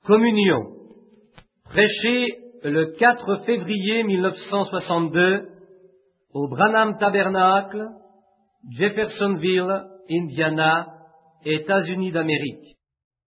Communion, prêché le 4 février 1962 au Branham Tabernacle, Jeffersonville, Indiana, États-Unis d'Amérique.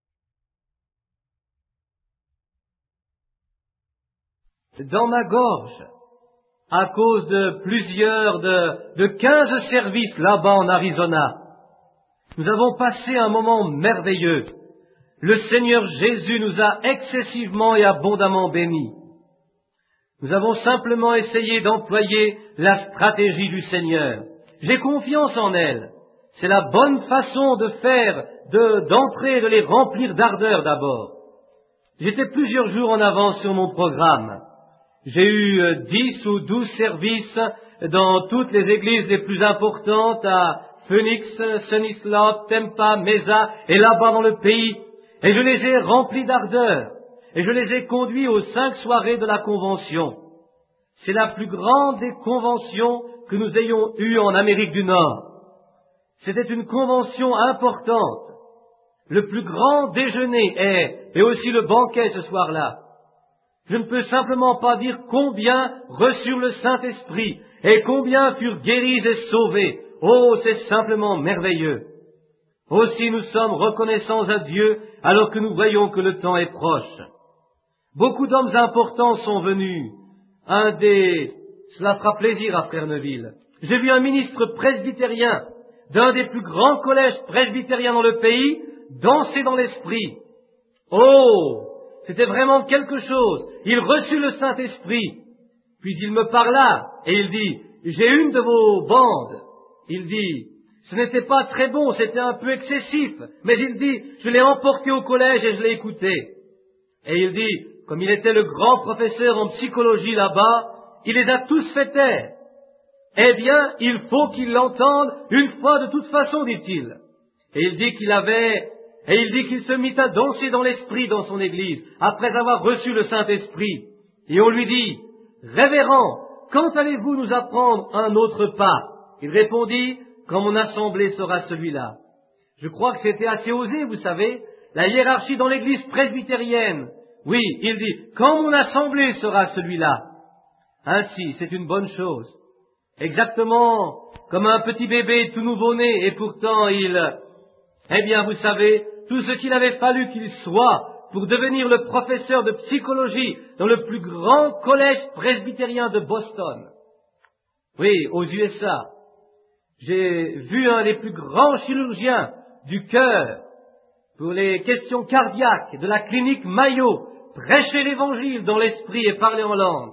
Dans ma gorge, à cause de plusieurs de 15 services là-bas en Arizona, nous avons passé un moment merveilleux. Le Seigneur Jésus nous a excessivement et abondamment bénis. Nous avons simplement essayé d'employer la stratégie du Seigneur. J'ai confiance en elle. C'est la bonne façon de faire, d'entrer et de les remplir d'ardeur d'abord. J'étais plusieurs jours en avance sur mon programme. J'ai eu 10 ou 12 services dans toutes les églises les plus importantes à Phoenix, Sunny Slope, Tampa, Mesa et là-bas dans le pays. Et je les ai remplis d'ardeur. Et je les ai conduits aux 5 soirées de la convention. C'est la plus grande des conventions que nous ayons eues en Amérique du Nord. C'était une convention importante. Le plus grand déjeuner et aussi le banquet ce soir-là. Je ne peux simplement pas dire combien reçurent le Saint-Esprit et combien furent guéris et sauvés. Oh, c'est simplement merveilleux. Aussi nous sommes reconnaissants à Dieu alors que nous voyons que le temps est proche. Beaucoup d'hommes importants sont venus. Cela fera plaisir à Frère Neville. J'ai vu un ministre presbytérien d'un des plus grands collèges presbytériens dans le pays danser dans l'esprit. Oh, c'était vraiment quelque chose. Il reçut le Saint-Esprit. Puis il me parla et il dit, j'ai une de vos bandes. Il dit, ce n'était pas très bon, c'était un peu excessif. Mais il dit, je l'ai emporté au collège et je l'ai écouté. Et il dit, comme il était le grand professeur en psychologie là-bas, il les a tous fait taire. Eh bien, il faut qu'ils l'entendent une fois de toute façon, dit-il. Et il dit qu'il se mit à danser dans l'esprit dans son église, après avoir reçu le Saint-Esprit. Et on lui dit, révérend, quand allez-vous nous apprendre un autre pas? Il répondit, quand mon assemblée sera celui-là. Je crois que c'était assez osé, vous savez, la hiérarchie dans l'église presbytérienne. Oui, il dit, quand mon assemblée sera celui-là. Ainsi, c'est une bonne chose. Exactement comme un petit bébé tout nouveau-né, et pourtant eh bien, vous savez, tout ce qu'il avait fallu qu'il soit pour devenir le professeur de psychologie dans le plus grand collège presbytérien de Boston. Oui, aux USA. J'ai vu un des plus grands chirurgiens du cœur pour les questions cardiaques de la clinique Mayo prêcher l'évangile dans l'esprit et parler en langue.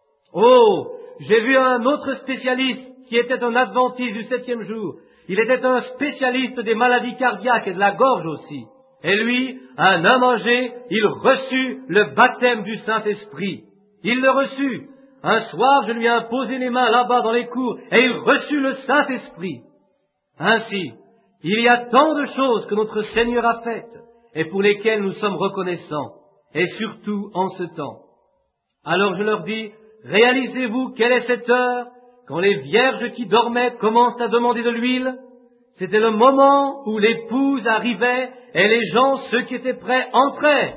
Oh, j'ai vu un autre spécialiste qui était un adventiste du 7e jour. Il était un spécialiste des maladies cardiaques et de la gorge aussi. Et lui, un homme âgé, il reçut le baptême du Saint-Esprit. Il le reçut. Un soir, je lui ai imposé les mains là-bas dans les cours et il reçut le Saint-Esprit. Ainsi, il y a tant de choses que notre Seigneur a faites et pour lesquelles nous sommes reconnaissants, et surtout en ce temps. Alors je leur dis, réalisez-vous quelle est cette heure quand les vierges qui dormaient commencent à demander de l'huile? C'était le moment où l'épouse arrivait et les gens, ceux qui étaient prêts, entraient.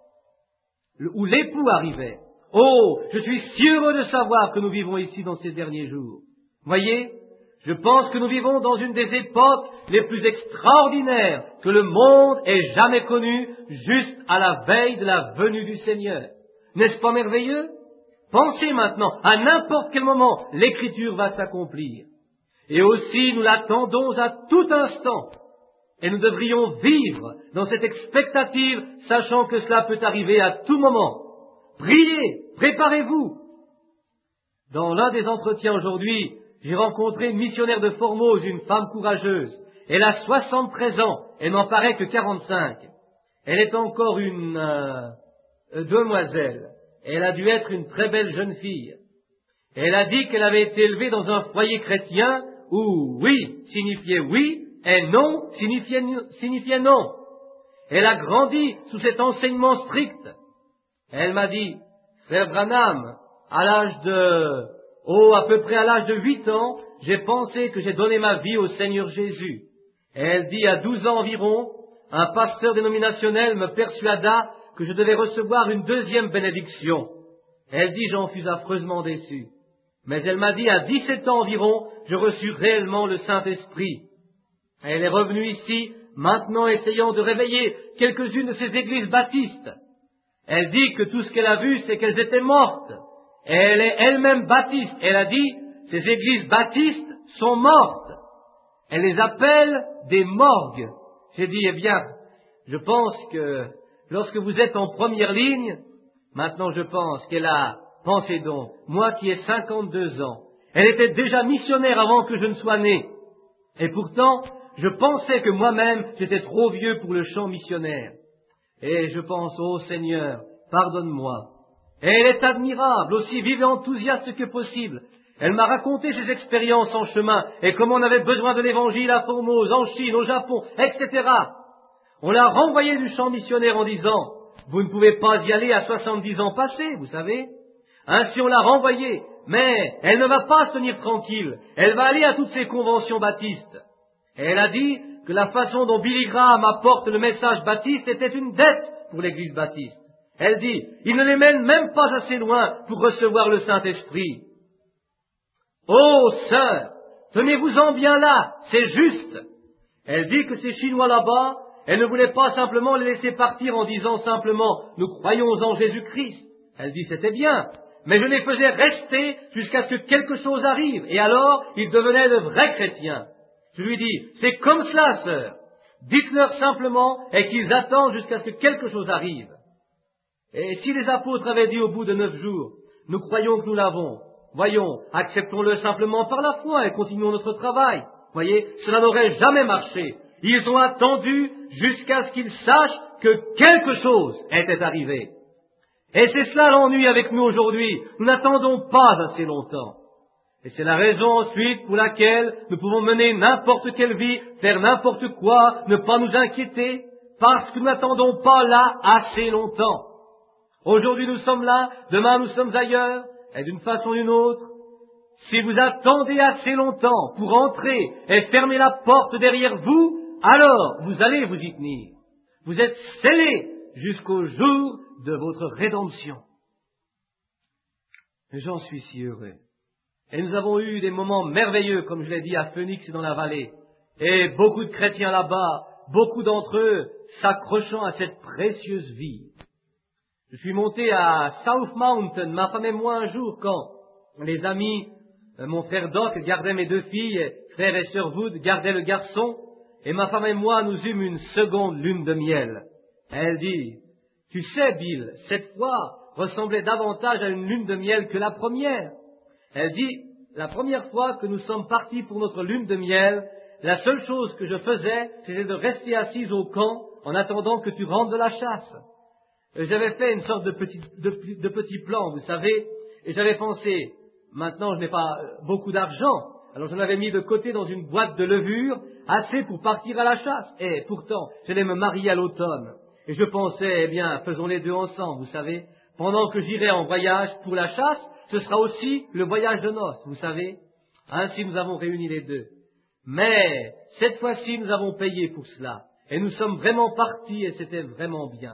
Où l'époux arrivait. Oh, je suis si heureux de savoir que nous vivons ici dans ces derniers jours. Voyez, je pense que nous vivons dans une des époques les plus extraordinaires que le monde ait jamais connues, juste à la veille de la venue du Seigneur. N'est-ce pas merveilleux? Pensez maintenant, à n'importe quel moment, l'Écriture va s'accomplir. Et aussi, nous l'attendons à tout instant. Et nous devrions vivre dans cette expectative, sachant que cela peut arriver à tout moment. Priez, préparez-vous. Dans l'un des entretiens aujourd'hui, j'ai rencontré une missionnaire de Formose, une femme courageuse. Elle a 73 ans, elle n'en paraît que 45. Elle est encore une demoiselle. Elle a dû être une très belle jeune fille. Elle a dit qu'elle avait été élevée dans un foyer chrétien où oui signifiait oui et non signifiait non. Elle a grandi sous cet enseignement strict. Elle m'a dit, Frère Branham, à peu près à l'âge de 8 ans, j'ai pensé que j'ai donné ma vie au Seigneur Jésus. Et elle dit, à 12 ans environ, un pasteur dénominationnel me persuada que je devais recevoir une deuxième bénédiction. Elle dit, j'en fus affreusement déçu. Mais elle m'a dit, à 17 ans environ, je reçus réellement le Saint-Esprit. Elle est revenue ici, maintenant essayant de réveiller quelques-unes de ces églises baptistes. Elle dit que tout ce qu'elle a vu, c'est qu'elles étaient mortes. Elle est elle-même baptiste. Elle a dit, ces églises baptistes sont mortes. Elle les appelle des morgues. J'ai dit, eh bien, je pense que lorsque vous êtes en première ligne, maintenant je pense qu'elle a, pensez donc, moi qui ai 52 ans, elle était déjà missionnaire avant que je ne sois né. Et pourtant, je pensais que moi-même, j'étais trop vieux pour le chant missionnaire. Et je pense, ô Seigneur, pardonne-moi. Et elle est admirable, aussi vive et enthousiaste que possible. Elle m'a raconté ses expériences en chemin et comment on avait besoin de l'évangile à Formose, en Chine, au Japon, etc. On l'a renvoyée du champ missionnaire en disant, vous ne pouvez pas y aller à 70 ans passés, vous savez. Ainsi on l'a renvoyée, mais elle ne va pas se tenir tranquille. Elle va aller à toutes ces conventions baptistes. Et elle a dit que la façon dont Billy Graham apporte le message baptiste était une dette pour l'Église baptiste. Elle dit, il ne les mène même pas assez loin pour recevoir le Saint-Esprit. Oh, sœur, tenez-vous-en bien là, c'est juste. Elle dit que ces Chinois là-bas, elle ne voulait pas simplement les laisser partir en disant simplement, nous croyons en Jésus-Christ. Elle dit, c'était bien, mais je les faisais rester jusqu'à ce que quelque chose arrive, et alors ils devenaient de vrais chrétiens. Je lui dis, c'est comme cela, sœur. Dites-leur simplement et qu'ils attendent jusqu'à ce que quelque chose arrive. Et si les apôtres avaient dit au bout de 9 jours, nous croyons que nous l'avons, voyons, acceptons-le simplement par la foi et continuons notre travail. Voyez, cela n'aurait jamais marché. Ils ont attendu jusqu'à ce qu'ils sachent que quelque chose était arrivé. Et c'est cela l'ennui avec nous aujourd'hui. Nous n'attendons pas assez longtemps. Et c'est la raison ensuite pour laquelle nous pouvons mener n'importe quelle vie, faire n'importe quoi, ne pas nous inquiéter, parce que nous n'attendons pas là assez longtemps. Aujourd'hui nous sommes là, demain nous sommes ailleurs, et d'une façon ou d'une autre, si vous attendez assez longtemps pour entrer et fermer la porte derrière vous, alors vous allez vous y tenir. Vous êtes scellés jusqu'au jour de votre rédemption. Et j'en suis si heureux. Et nous avons eu des moments merveilleux, comme je l'ai dit, à Phoenix et dans la vallée. Et beaucoup de chrétiens là-bas, beaucoup d'entre eux s'accrochant à cette précieuse vie. Je suis monté à South Mountain, ma femme et moi, un jour, quand les amis, mon frère Doc gardait mes 2 filles, frère et sœur Wood gardaient le garçon, et ma femme et moi, nous eûmes une seconde lune de miel. Elle dit, tu sais, Bill, cette fois ressemblait davantage à une lune de miel que la première. Elle dit, la première fois que nous sommes partis pour notre lune de miel, la seule chose que je faisais, c'était de rester assise au camp en attendant que tu rentres de la chasse. J'avais fait une sorte de petit plan, vous savez, et j'avais pensé, maintenant je n'ai pas beaucoup d'argent, alors j'en avais mis de côté dans une boîte de levure, assez pour partir à la chasse. Et pourtant, j'allais me marier à l'automne. Et je pensais, eh bien, faisons les deux ensemble, vous savez. Pendant que j'irai en voyage pour la chasse, ce sera aussi le voyage de noces, vous savez. Ainsi nous avons réuni les deux. Mais, cette fois-ci, nous avons payé pour cela. Et nous sommes vraiment partis et c'était vraiment bien.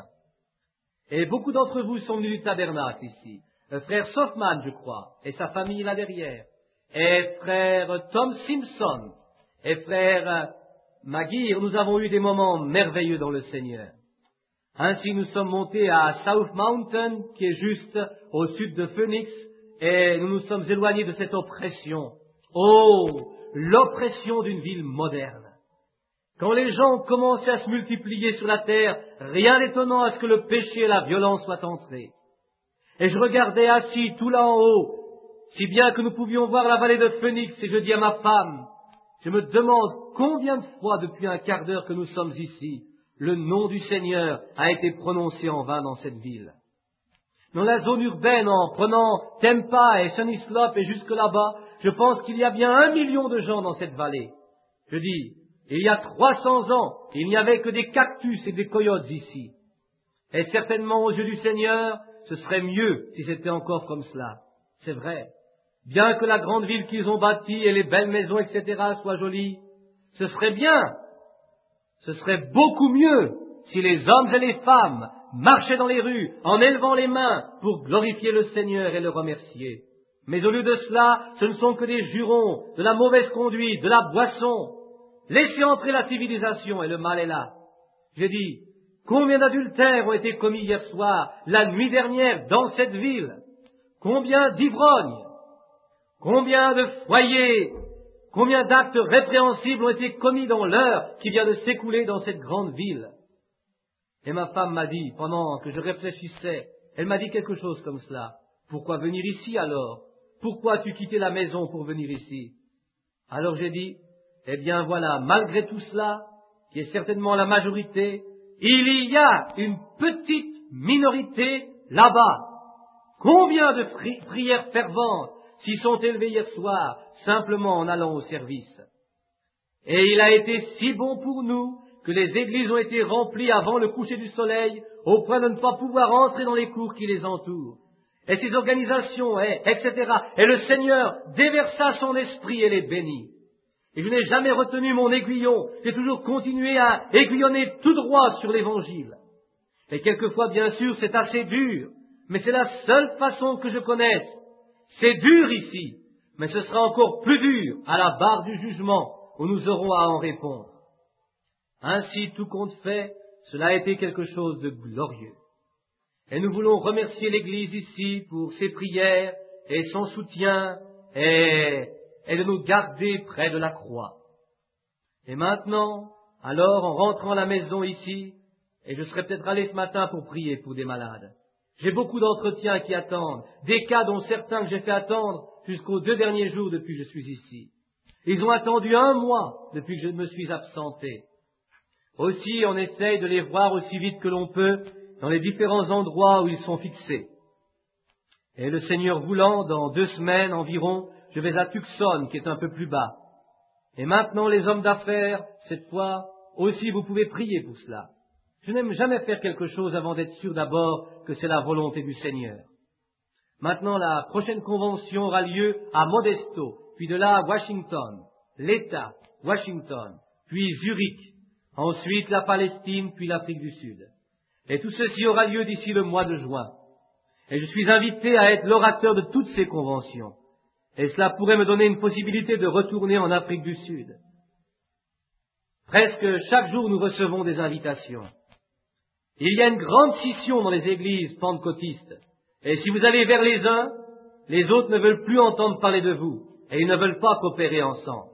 Et beaucoup d'entre vous sont venus du tabernacle ici. Frère Softman, je crois, et sa famille là derrière. Et frère Tom Simpson, et frère Maguire, nous avons eu des moments merveilleux dans le Seigneur. Ainsi nous sommes montés à South Mountain, qui est juste au sud de Phoenix, et nous nous sommes éloignés de cette oppression. Oh, l'oppression d'une ville moderne. Quand les gens ont commencé à se multiplier sur la terre, rien d'étonnant à ce que le péché et la violence soient entrés. Et je regardais assis tout là en haut, si bien que nous pouvions voir la vallée de Phoenix, et je dis à ma femme, je me demande combien de fois depuis un quart d'heure que nous sommes ici, le nom du Seigneur a été prononcé en vain dans cette ville. Dans la zone urbaine, en prenant Tampa et Sunny Slope et jusque là-bas, je pense qu'il y a bien 1 million de gens dans cette vallée. Je dis, il y a 300 ans, il n'y avait que des cactus et des coyotes ici. Et certainement, aux yeux du Seigneur, ce serait mieux si c'était encore comme cela. C'est vrai. Bien que la grande ville qu'ils ont bâtie et les belles maisons, etc., soient jolies, ce serait bien. Ce serait beaucoup mieux si les hommes et les femmes marchaient dans les rues en élevant les mains pour glorifier le Seigneur et le remercier. Mais au lieu de cela, ce ne sont que des jurons, de la mauvaise conduite, de la boisson. Laissez entrer la civilisation et le mal est là. J'ai dit, combien d'adultères ont été commis hier soir, la nuit dernière, dans cette ville? Combien d'ivrognes? Combien de foyers? Combien d'actes répréhensibles ont été commis dans l'heure qui vient de s'écouler dans cette grande ville? Et ma femme m'a dit, pendant que je réfléchissais, elle m'a dit quelque chose comme cela. Pourquoi venir ici alors? Pourquoi as-tu quitté la maison pour venir ici? Alors j'ai dit, eh bien voilà, malgré tout cela, qui est certainement la majorité, il y a une petite minorité là-bas. Combien de prières ferventes s'y sont élevées hier soir, simplement en allant au service? Et il a été si bon pour nous que les églises ont été remplies avant le coucher du soleil, au point de ne pas pouvoir entrer dans les cours qui les entourent. Et ces organisations, etc. Et le Seigneur déversa son esprit et les bénit. Et je n'ai jamais retenu mon aiguillon, j'ai toujours continué à aiguillonner tout droit sur l'Évangile. Et quelquefois, bien sûr, c'est assez dur, mais c'est la seule façon que je connaisse. C'est dur ici, mais ce sera encore plus dur à la barre du jugement, où nous aurons à en répondre. Ainsi, tout compte fait, cela a été quelque chose de glorieux. Et nous voulons remercier l'Église ici pour ses prières et son soutien et de nous garder près de la croix. Et maintenant, alors, en rentrant à la maison ici, et je serais peut-être allé ce matin pour prier pour des malades. J'ai beaucoup d'entretiens qui attendent, des cas dont certains que j'ai fait attendre jusqu'aux 2 derniers jours depuis que je suis ici. Ils ont attendu 1 mois depuis que je me suis absenté. Aussi, on essaye de les voir aussi vite que l'on peut dans les différents endroits où ils sont fixés. Et le Seigneur voulant, dans 2 semaines environ, je vais à Tucson, qui est un peu plus bas. Et maintenant, les hommes d'affaires, cette fois, aussi vous pouvez prier pour cela. Je n'aime jamais faire quelque chose avant d'être sûr d'abord que c'est la volonté du Seigneur. Maintenant, la prochaine convention aura lieu à Modesto, puis de là à Washington, l'État, Washington, puis Zurich, ensuite la Palestine, puis l'Afrique du Sud. Et tout ceci aura lieu d'ici le mois de juin. Et je suis invité à être l'orateur de toutes ces conventions. Et cela pourrait me donner une possibilité de retourner en Afrique du Sud. Presque chaque jour, nous recevons des invitations. Il y a une grande scission dans les églises pentecôtistes. Et si vous allez vers les uns, les autres ne veulent plus entendre parler de vous. Et ils ne veulent pas coopérer ensemble.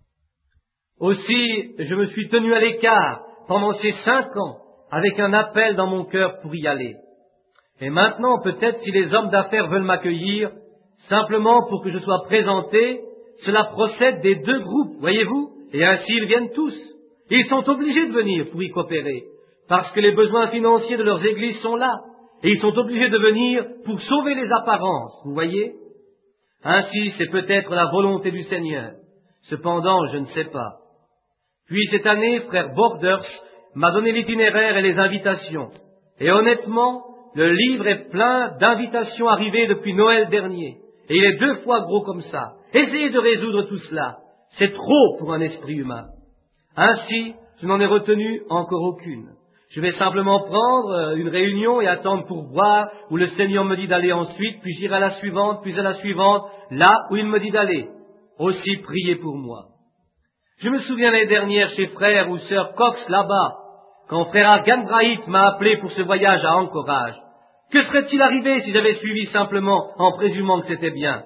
Aussi, je me suis tenu à l'écart pendant ces 5 ans, avec un appel dans mon cœur pour y aller. Et maintenant, peut-être si les hommes d'affaires veulent m'accueillir, simplement pour que je sois présenté, cela procède des 2 groupes, voyez-vous, et ainsi ils viennent tous. Ils sont obligés de venir pour y coopérer, parce que les besoins financiers de leurs églises sont là, et ils sont obligés de venir pour sauver les apparences, vous voyez. Ainsi, c'est peut-être la volonté du Seigneur. Cependant, je ne sais pas. Puis cette année, frère Borders m'a donné l'itinéraire et les invitations. Et honnêtement, le livre est plein d'invitations arrivées depuis Noël dernier. Et il est 2 fois gros comme ça. Essayez de résoudre tout cela. C'est trop pour un esprit humain. Ainsi, je n'en ai retenu encore aucune. Je vais simplement prendre une réunion et attendre pour voir où le Seigneur me dit d'aller ensuite, puis j'irai à la suivante, puis à la suivante, là où il me dit d'aller. Aussi priez pour moi. Je me souviens l'année dernière chez frère ou sœur Cox là-bas, quand frère Argan Bright m'a appelé pour ce voyage à Anchorage. Que serait-il arrivé si j'avais suivi simplement en présumant que c'était bien?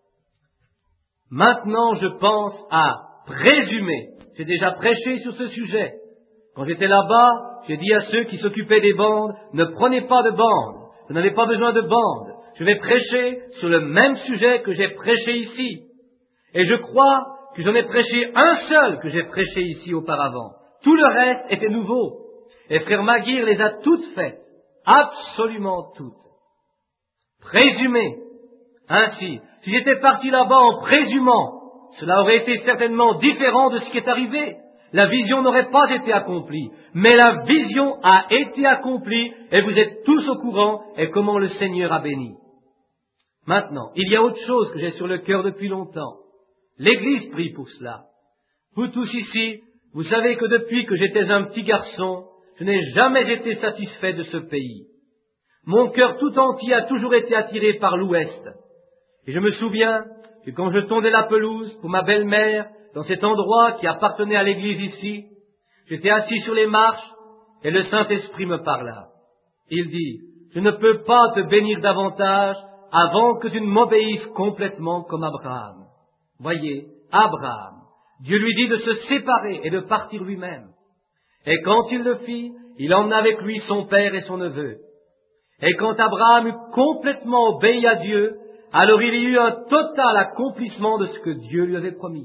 Maintenant, je pense à présumer. J'ai déjà prêché sur ce sujet. Quand j'étais là-bas, j'ai dit à ceux qui s'occupaient des bandes, ne prenez pas de bandes. Vous n'avez pas besoin de bandes. Je vais prêcher sur le même sujet que j'ai prêché ici. Et je crois que j'en ai prêché un seul que j'ai prêché ici auparavant. Tout le reste était nouveau. Et frère Maguire les a toutes faites. Absolument toutes. Présumer. Ainsi, si j'étais parti là-bas en présumant, cela aurait été certainement différent de ce qui est arrivé. La vision n'aurait pas été accomplie. Mais la vision a été accomplie et vous êtes tous au courant et comment le Seigneur a béni. Maintenant, il y a autre chose que j'ai sur le cœur depuis longtemps. L'Église prie pour cela. Vous tous ici, vous savez que depuis que j'étais un petit garçon, Je n'ai jamais été satisfait de ce pays. Mon cœur tout entier a toujours été attiré par l'ouest. Et je me souviens que quand je tondais la pelouse pour ma belle-mère dans cet endroit qui appartenait à l'église ici, j'étais assis sur les marches et le Saint-Esprit me parla. Il dit, je ne peux pas te bénir davantage avant que tu ne m'obéisses complètement comme Abraham. Voyez, Abraham, Dieu lui dit de se séparer et de partir lui-même. Et quand il le fit, il emmena avec lui son père et son neveu. Et quand Abraham eut complètement obéi à Dieu, alors il y eut un total accomplissement de ce que Dieu lui avait promis.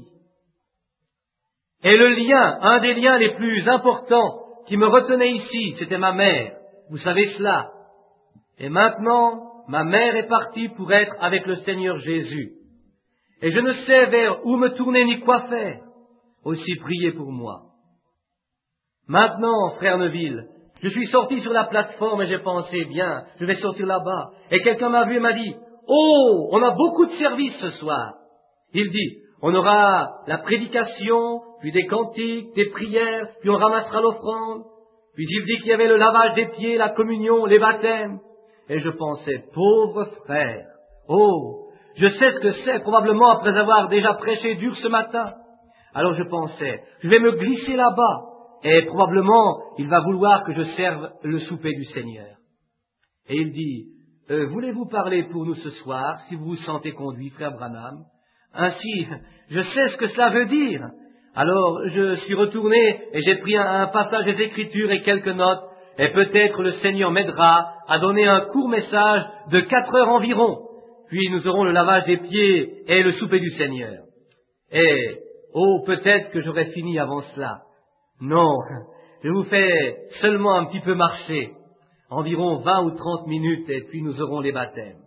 Et le lien, un des liens les plus importants qui me retenait ici, c'était ma mère. Vous savez cela. Et maintenant, ma mère est partie pour être avec le Seigneur Jésus. Et je ne sais vers où me tourner ni quoi faire. Aussi priez pour moi. Maintenant, frère Neville, je suis sorti sur la plateforme et j'ai pensé, bien, je vais sortir là-bas. Et quelqu'un m'a vu et m'a dit, oh, on a beaucoup de services ce soir. Il dit, on aura la prédication, puis des cantiques, des prières, puis on ramassera l'offrande. Puis il dit qu'il y avait le lavage des pieds, la communion, les baptêmes. Et je pensais, pauvre frère, oh, je sais ce que c'est, probablement après avoir déjà prêché dur ce matin. Alors je pensais, je vais me glisser là-bas, et probablement il va vouloir que je serve le souper du Seigneur. Et il dit, voulez-vous parler pour nous ce soir, si vous vous sentez conduit, frère Branham? Ainsi, je sais ce que cela veut dire. Alors je suis retourné et j'ai pris un passage des Écritures et quelques notes, et peut-être le Seigneur m'aidera à donner un court message de 4 heures environ. Puis nous aurons le lavage des pieds et le souper du Seigneur. Et, oh, peut-être que j'aurai fini avant cela. Non, je vous fais seulement un petit peu marcher, environ 20 ou 30 minutes, et puis nous aurons les baptêmes.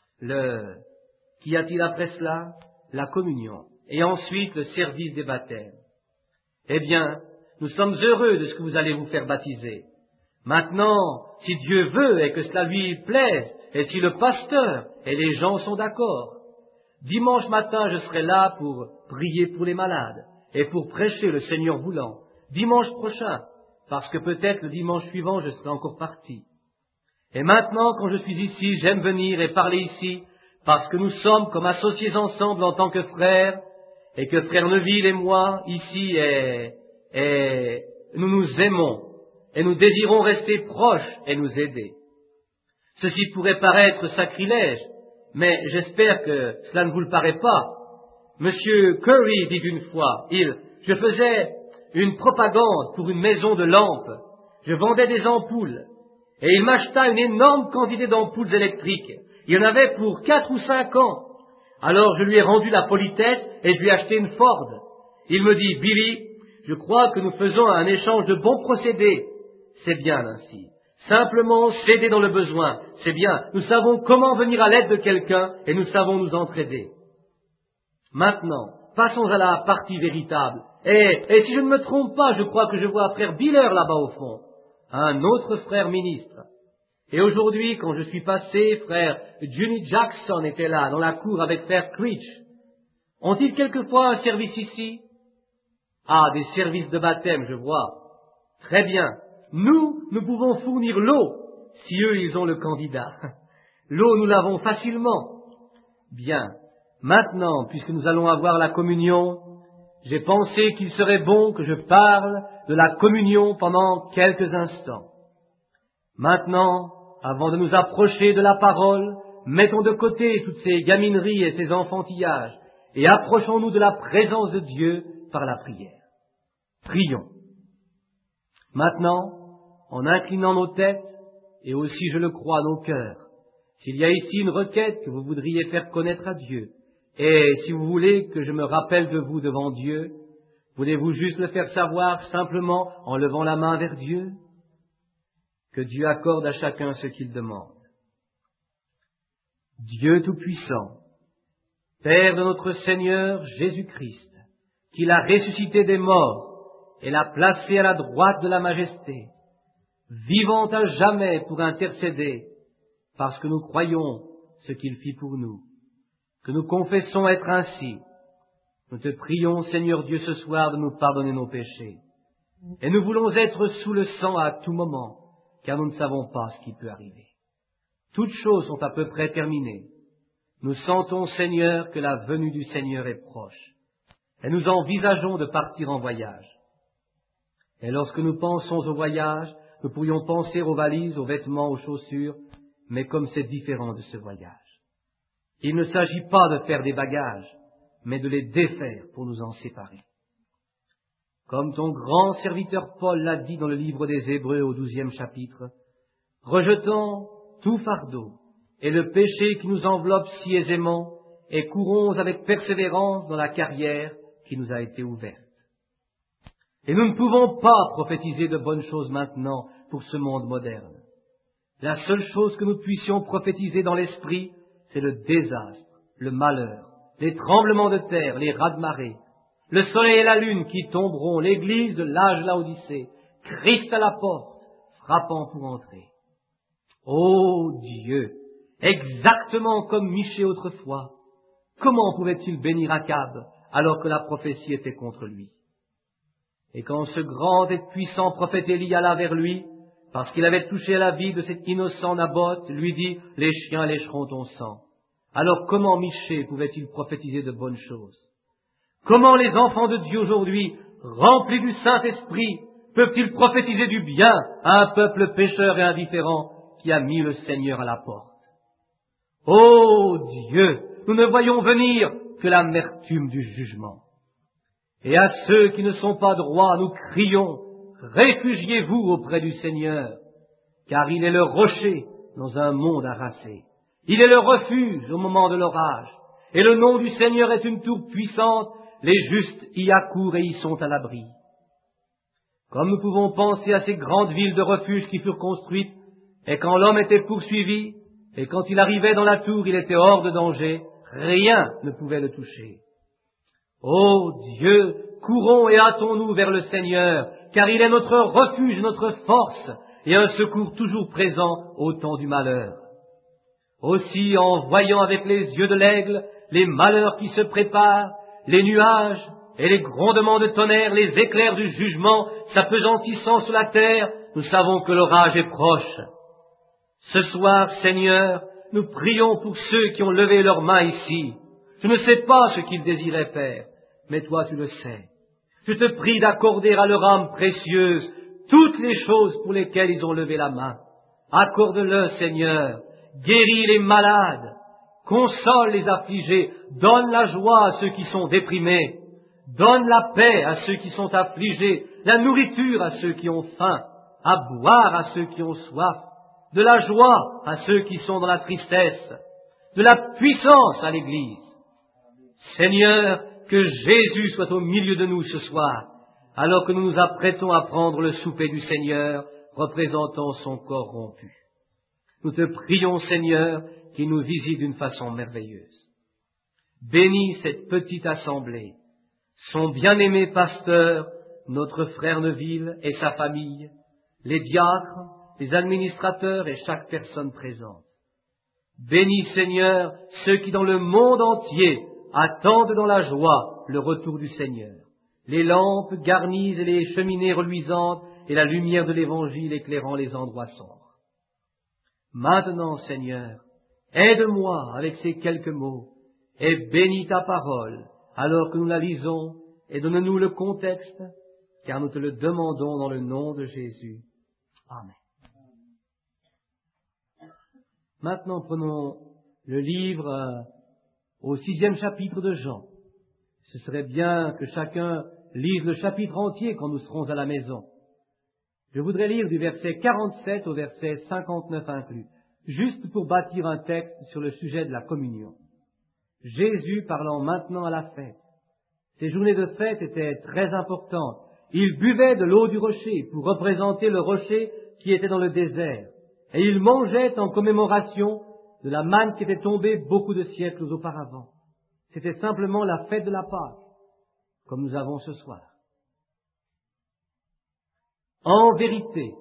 Qu'y a-t-il après cela? La communion, et ensuite le service des baptêmes. Eh bien, nous sommes heureux de ce que vous allez vous faire baptiser. Maintenant, si Dieu veut et que cela lui plaise, et si le pasteur et les gens sont d'accord, dimanche matin je serai là pour prier pour les malades et pour prêcher le Seigneur voulant. Dimanche prochain, parce que peut-être le dimanche suivant je serai encore parti. Et maintenant, quand je suis ici, j'aime venir et parler ici, parce que nous sommes comme associés ensemble en tant que frères, et que frère Neville et moi, ici, et nous nous aimons, et nous désirons rester proches et nous aider. Ceci pourrait paraître sacrilège, mais j'espère que cela ne vous le paraît pas. Monsieur Curry dit une fois, je faisais une propagande pour une maison de lampes, je vendais des ampoules, et il m'acheta une énorme quantité d'ampoules électriques. Il y en avait pour 4 ou 5 ans. Alors je lui ai rendu la politesse et je lui ai acheté une Ford. Il me dit, Billy, je crois que nous faisons un échange de bons procédés. C'est bien ainsi. Simplement s'aider dans le besoin. C'est bien. Nous savons comment venir à l'aide de quelqu'un et nous savons nous entraider. Maintenant, passons à la partie véritable. Et si je ne me trompe pas, je crois que je vois frère Biller là-bas au fond. Un autre frère ministre. Et aujourd'hui, quand je suis passé, frère Juni Jackson était là, dans la cour avec frère Creech. Ont-ils quelquefois un service ici? Ah, des services de baptême, je vois. Très bien. Nous pouvons fournir l'eau, si eux, ils ont le candidat. L'eau, nous l'avons facilement. Bien. Maintenant, puisque nous allons avoir la communion, j'ai pensé qu'il serait bon que je parle de la communion pendant quelques instants. Maintenant, avant de nous approcher de la parole, mettons de côté toutes ces gamineries et ces enfantillages et approchons-nous de la présence de Dieu par la prière. Prions. Maintenant, en inclinant nos têtes et aussi, je le crois, nos cœurs, s'il y a ici une requête que vous voudriez faire connaître à Dieu, et si vous voulez que je me rappelle de vous devant Dieu, voulez-vous juste le faire savoir simplement en levant la main vers Dieu? Que Dieu accorde à chacun ce qu'il demande. Dieu Tout-Puissant, Père de notre Seigneur Jésus-Christ, qui l'a ressuscité des morts et l'a placé à la droite de la majesté, vivant à jamais pour intercéder, parce que nous croyons ce qu'il fit pour nous, que nous confessons être ainsi. Nous te prions, Seigneur Dieu, ce soir de nous pardonner nos péchés. Et nous voulons être sous le sang à tout moment, car nous ne savons pas ce qui peut arriver. Toutes choses sont à peu près terminées. Nous sentons, Seigneur, que la venue du Seigneur est proche. Et nous envisageons de partir en voyage. Et lorsque nous pensons au voyage, nous pourrions penser aux valises, aux vêtements, aux chaussures, mais comme c'est différent de ce voyage. Il ne s'agit pas de faire des bagages, mais de les défaire pour nous en séparer. Comme ton grand serviteur Paul l'a dit dans le livre des Hébreux au 12e chapitre, rejetons tout fardeau et le péché qui nous enveloppe si aisément et courons avec persévérance dans la carrière qui nous a été ouverte. Et nous ne pouvons pas prophétiser de bonnes choses maintenant pour ce monde moderne. La seule chose que nous puissions prophétiser dans l'esprit, c'est le désastre, le malheur, les tremblements de terre, les raz-de-marée, le soleil et la lune qui tomberont, l'église de l'âge Laodicée, Christ à la porte, frappant pour entrer. Ô Dieu, exactement comme Michée autrefois, comment pouvait-il bénir Akab alors que la prophétie était contre lui? Et quand ce grand et puissant prophète Élie alla vers lui, parce qu'il avait touché à la vie de cet innocent Naboth, lui dit « Les chiens lécheront ton sang ». Alors comment Michée pouvait-il prophétiser de bonnes choses? Comment les enfants de Dieu aujourd'hui, remplis du Saint-Esprit, peuvent-ils prophétiser du bien à un peuple pécheur et indifférent qui a mis le Seigneur à la porte? Ô Dieu, nous ne voyons venir que l'amertume du jugement. Et à ceux qui ne sont pas droits, nous crions, réfugiez-vous auprès du Seigneur, car il est le rocher dans un monde harassé. Il est le refuge au moment de l'orage. Et le nom du Seigneur est une tour puissante, les justes y accourent et y sont à l'abri. Comme nous pouvons penser à ces grandes villes de refuge qui furent construites, et quand l'homme était poursuivi, et quand il arrivait dans la tour, il était hors de danger, rien ne pouvait le toucher. Ô Dieu, courons et hâtons-nous vers le Seigneur, car il est notre refuge, notre force, et un secours toujours présent au temps du malheur. Aussi, en voyant avec les yeux de l'aigle les malheurs qui se préparent, les nuages et les grondements de tonnerre, les éclairs du jugement s'apesantissant sur la terre, nous savons que l'orage est proche. Ce soir, Seigneur, nous prions pour ceux qui ont levé leurs mains ici. Je ne sais pas ce qu'ils désiraient faire, mais toi tu le sais. Je te prie d'accorder à leur âme précieuse toutes les choses pour lesquelles ils ont levé la main. Accorde-le, Seigneur, guéris les malades, console les affligés, donne la joie à ceux qui sont déprimés, donne la paix à ceux qui sont affligés, la nourriture à ceux qui ont faim, à boire à ceux qui ont soif, de la joie à ceux qui sont dans la tristesse, de la puissance à l'Église. Seigneur, que Jésus soit au milieu de nous ce soir, alors que nous nous apprêtons à prendre le souper du Seigneur, représentant son corps rompu. Nous te prions, Seigneur, qu'il nous visite d'une façon merveilleuse. Bénis cette petite assemblée, son bien-aimé pasteur, notre frère Neville et sa famille, les diacres, les administrateurs et chaque personne présente. Bénis, Seigneur, ceux qui dans le monde entier attendent dans la joie le retour du Seigneur. Les lampes garnies et les cheminées reluisantes et la lumière de l'Évangile éclairant les endroits sombres. Maintenant, Seigneur, aide-moi avec ces quelques mots et bénis ta parole alors que nous la lisons et donne-nous le contexte, car nous te le demandons dans le nom de Jésus. Amen. Maintenant, prenons le livre au 6e chapitre de Jean. Ce serait bien que chacun lise le chapitre entier quand nous serons à la maison. Je voudrais lire du verset 47 au verset 59 inclus, juste pour bâtir un texte sur le sujet de la communion. Jésus parlant maintenant à la fête. Ces journées de fête étaient très importantes. Il buvait de l'eau du rocher pour représenter le rocher qui était dans le désert. Et il mangeait en commémoration de la manne qui était tombée beaucoup de siècles auparavant. C'était simplement la fête de la Pâque, comme nous avons ce soir. En vérité,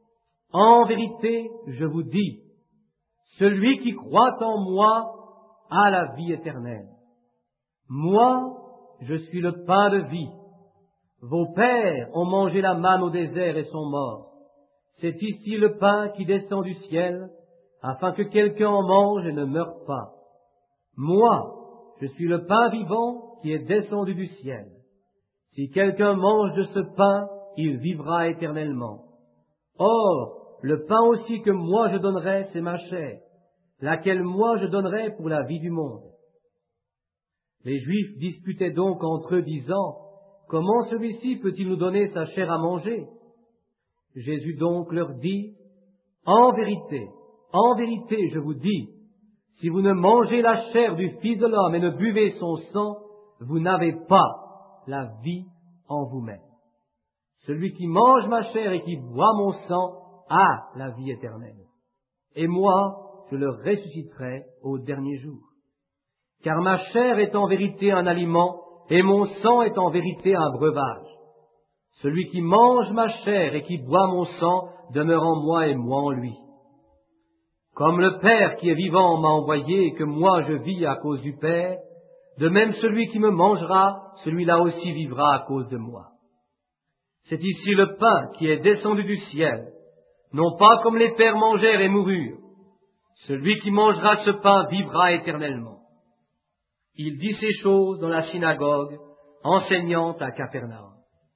je vous dis, celui qui croit en moi a la vie éternelle. Moi, je suis le pain de vie. Vos pères ont mangé la manne au désert et sont morts. C'est ici le pain qui descend du ciel, afin que quelqu'un en mange et ne meure pas. Moi, je suis le pain vivant qui est descendu du ciel. Si quelqu'un mange de ce pain, il vivra éternellement. Or, le pain aussi que moi je donnerai, c'est ma chair, laquelle moi je donnerai pour la vie du monde. Les Juifs disputaient donc entre eux, disant, « Comment celui-ci peut-il nous donner sa chair à manger ?» Jésus donc leur dit, « en vérité, je vous dis, si vous ne mangez la chair du Fils de l'homme et ne buvez son sang, vous n'avez pas la vie en vous-même. Celui qui mange ma chair et qui boit mon sang a la vie éternelle. Et moi, je le ressusciterai au dernier jour. Car ma chair est en vérité un aliment, et mon sang est en vérité un breuvage. Celui qui mange ma chair et qui boit mon sang demeure en moi et moi en lui. Comme le Père qui est vivant m'a envoyé et que moi je vis à cause du Père, de même celui qui me mangera, celui-là aussi vivra à cause de moi. C'est ici le pain qui est descendu du ciel, non pas comme les pères mangèrent et moururent. Celui qui mangera ce pain vivra éternellement. Il dit ces choses dans la synagogue, enseignant à Capernaum.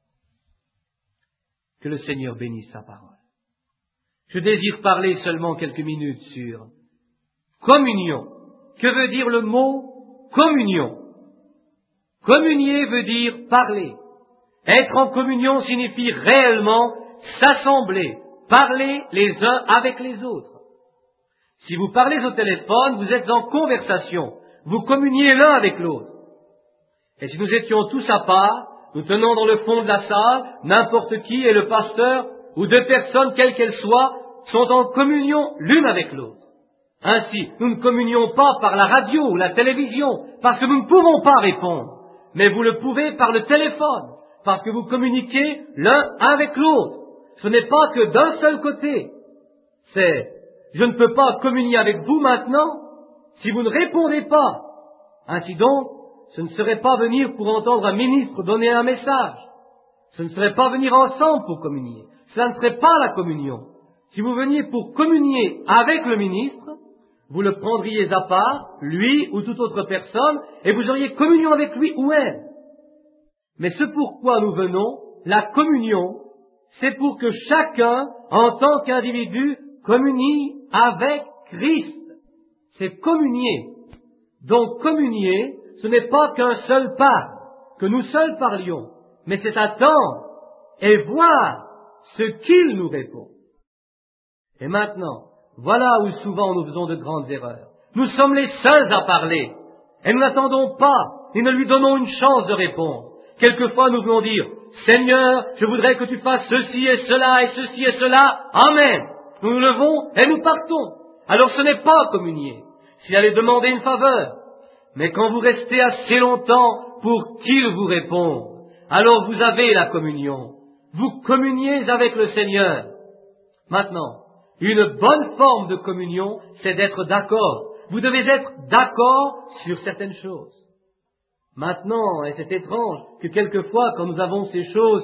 Que le Seigneur bénisse sa parole. Je désire parler seulement quelques minutes sur communion. Que veut dire le mot communion? Communier veut dire parler. Être en communion signifie réellement s'assembler, parler les uns avec les autres. Si vous parlez au téléphone, vous êtes en conversation, vous communiez l'un avec l'autre. Et si nous étions tous à part, nous tenons dans le fond de la salle, n'importe qui et le pasteur, ou deux personnes, quelles qu'elles soient, sont en communion l'une avec l'autre. Ainsi, nous ne communions pas par la radio ou la télévision, parce que nous ne pouvons pas répondre, mais vous le pouvez par le téléphone, parce que vous communiquez l'un avec l'autre. Ce n'est pas que d'un seul côté. C'est, je ne peux pas communier avec vous maintenant si vous ne répondez pas. Ainsi donc, ce ne serait pas venir pour entendre un ministre donner un message. Ce ne serait pas venir ensemble pour communier. Cela ne serait pas la communion. Si vous veniez pour communier avec le ministre, vous le prendriez à part, lui ou toute autre personne, et vous auriez communion avec lui ou elle. Mais ce pourquoi nous venons, la communion, c'est pour que chacun, en tant qu'individu, communie avec Christ. C'est communier. Donc communier, ce n'est pas qu'un seul parle, que nous seuls parlions, mais c'est attendre et voir ce qu'il nous répond. Et maintenant, voilà où souvent nous faisons de grandes erreurs. Nous sommes les seuls à parler, et nous n'attendons pas, et ne lui donnons une chance de répondre. Quelquefois nous voulons dire, Seigneur, je voudrais que tu fasses ceci et cela et ceci et cela. Amen. Nous nous levons et nous partons. Alors ce n'est pas communier. S'il allait demander une faveur. Mais quand vous restez assez longtemps pour qu'il vous réponde, alors vous avez la communion. Vous communiez avec le Seigneur. Maintenant, une bonne forme de communion, c'est d'être d'accord. Vous devez être d'accord sur certaines choses. Maintenant, et c'est étrange que quelquefois, quand nous avons ces choses,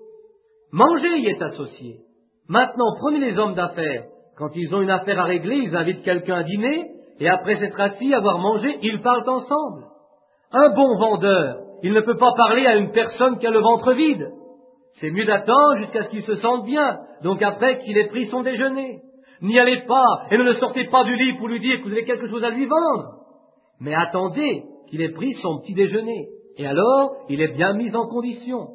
manger y est associé. Maintenant, prenez les hommes d'affaires. Quand ils ont une affaire à régler, ils invitent quelqu'un à dîner, et après s'être assis, avoir mangé, ils parlent ensemble. Un bon vendeur, il ne peut pas parler à une personne qui a le ventre vide. C'est mieux d'attendre jusqu'à ce qu'il se sente bien, donc après qu'il ait pris son déjeuner. N'y allez pas et ne le sortez pas du lit pour lui dire que vous avez quelque chose à lui vendre. Mais attendez qu'il ait pris son petit déjeuner, et alors il est bien mis en condition.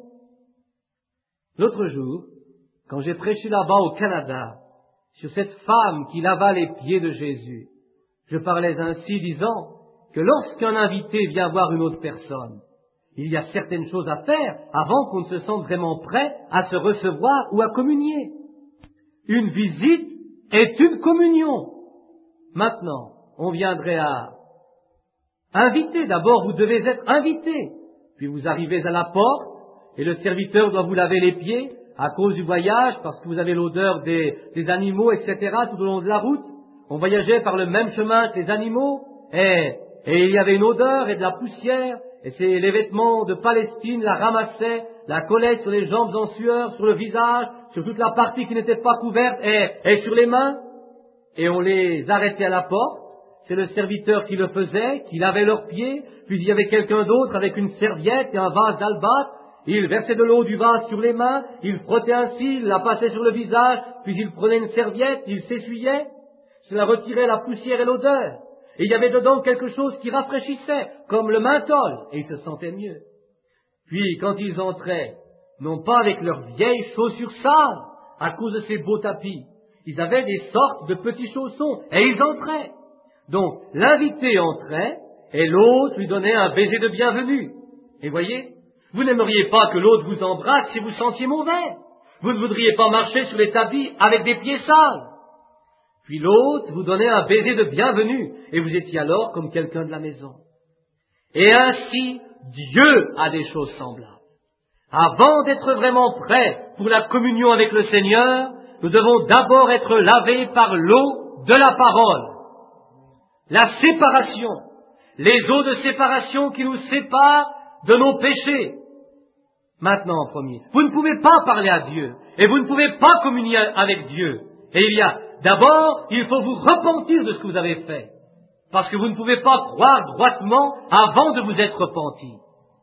L'autre jour, quand j'ai prêché là-bas au Canada, sur cette femme qui lava les pieds de Jésus, je parlais ainsi disant que lorsqu'un invité vient voir une autre personne, il y a certaines choses à faire avant qu'on ne se sente vraiment prêt à se recevoir ou à communier. Une visite est une communion. Maintenant, on viendrait à inviter. D'abord, vous devez être invité. Puis vous arrivez à la porte et le serviteur doit vous laver les pieds à cause du voyage, parce que vous avez l'odeur des animaux, etc. tout au long de la route. On voyageait par le même chemin que les animaux et il y avait une odeur et de la poussière. et les vêtements de Palestine, la ramassaient, la collaient sur les jambes en sueur, sur le visage, sur toute la partie qui n'était pas couverte, et sur les mains, et on les arrêtait à la porte. C'est le serviteur qui le faisait, qui lavait leurs pieds, puis il y avait quelqu'un d'autre avec une serviette et un vase d'albâtre. Il versait de l'eau du vase sur les mains, il frottait ainsi, il la passait sur le visage, puis il prenait une serviette, il s'essuyait. Cela retirait la poussière et l'odeur. Et il y avait dedans quelque chose qui rafraîchissait, comme le menthol, et ils se sentaient mieux. Puis, quand ils entraient, non pas avec leurs vieilles chaussures sales, à cause de ces beaux tapis, ils avaient des sortes de petits chaussons, et ils entraient. Donc, l'invité entrait, et l'autre lui donnait un baiser de bienvenue. Et voyez, vous n'aimeriez pas que l'autre vous embrasse si vous sentiez mauvais. Vous ne voudriez pas marcher sur les tapis avec des pieds sales. Puis l'autre vous donnait un baiser de bienvenue, et vous étiez alors comme quelqu'un de la maison. Et ainsi, Dieu a des choses semblables. Avant d'être vraiment prêts pour la communion avec le Seigneur, nous devons d'abord être lavés par l'eau de la parole. La séparation, les eaux de séparation qui nous séparent de nos péchés. Maintenant, en premier, vous ne pouvez pas parler à Dieu, et vous ne pouvez pas communier avec Dieu. Et d'abord, il faut vous repentir de ce que vous avez fait, parce que vous ne pouvez pas croire droitement avant de vous être repenti.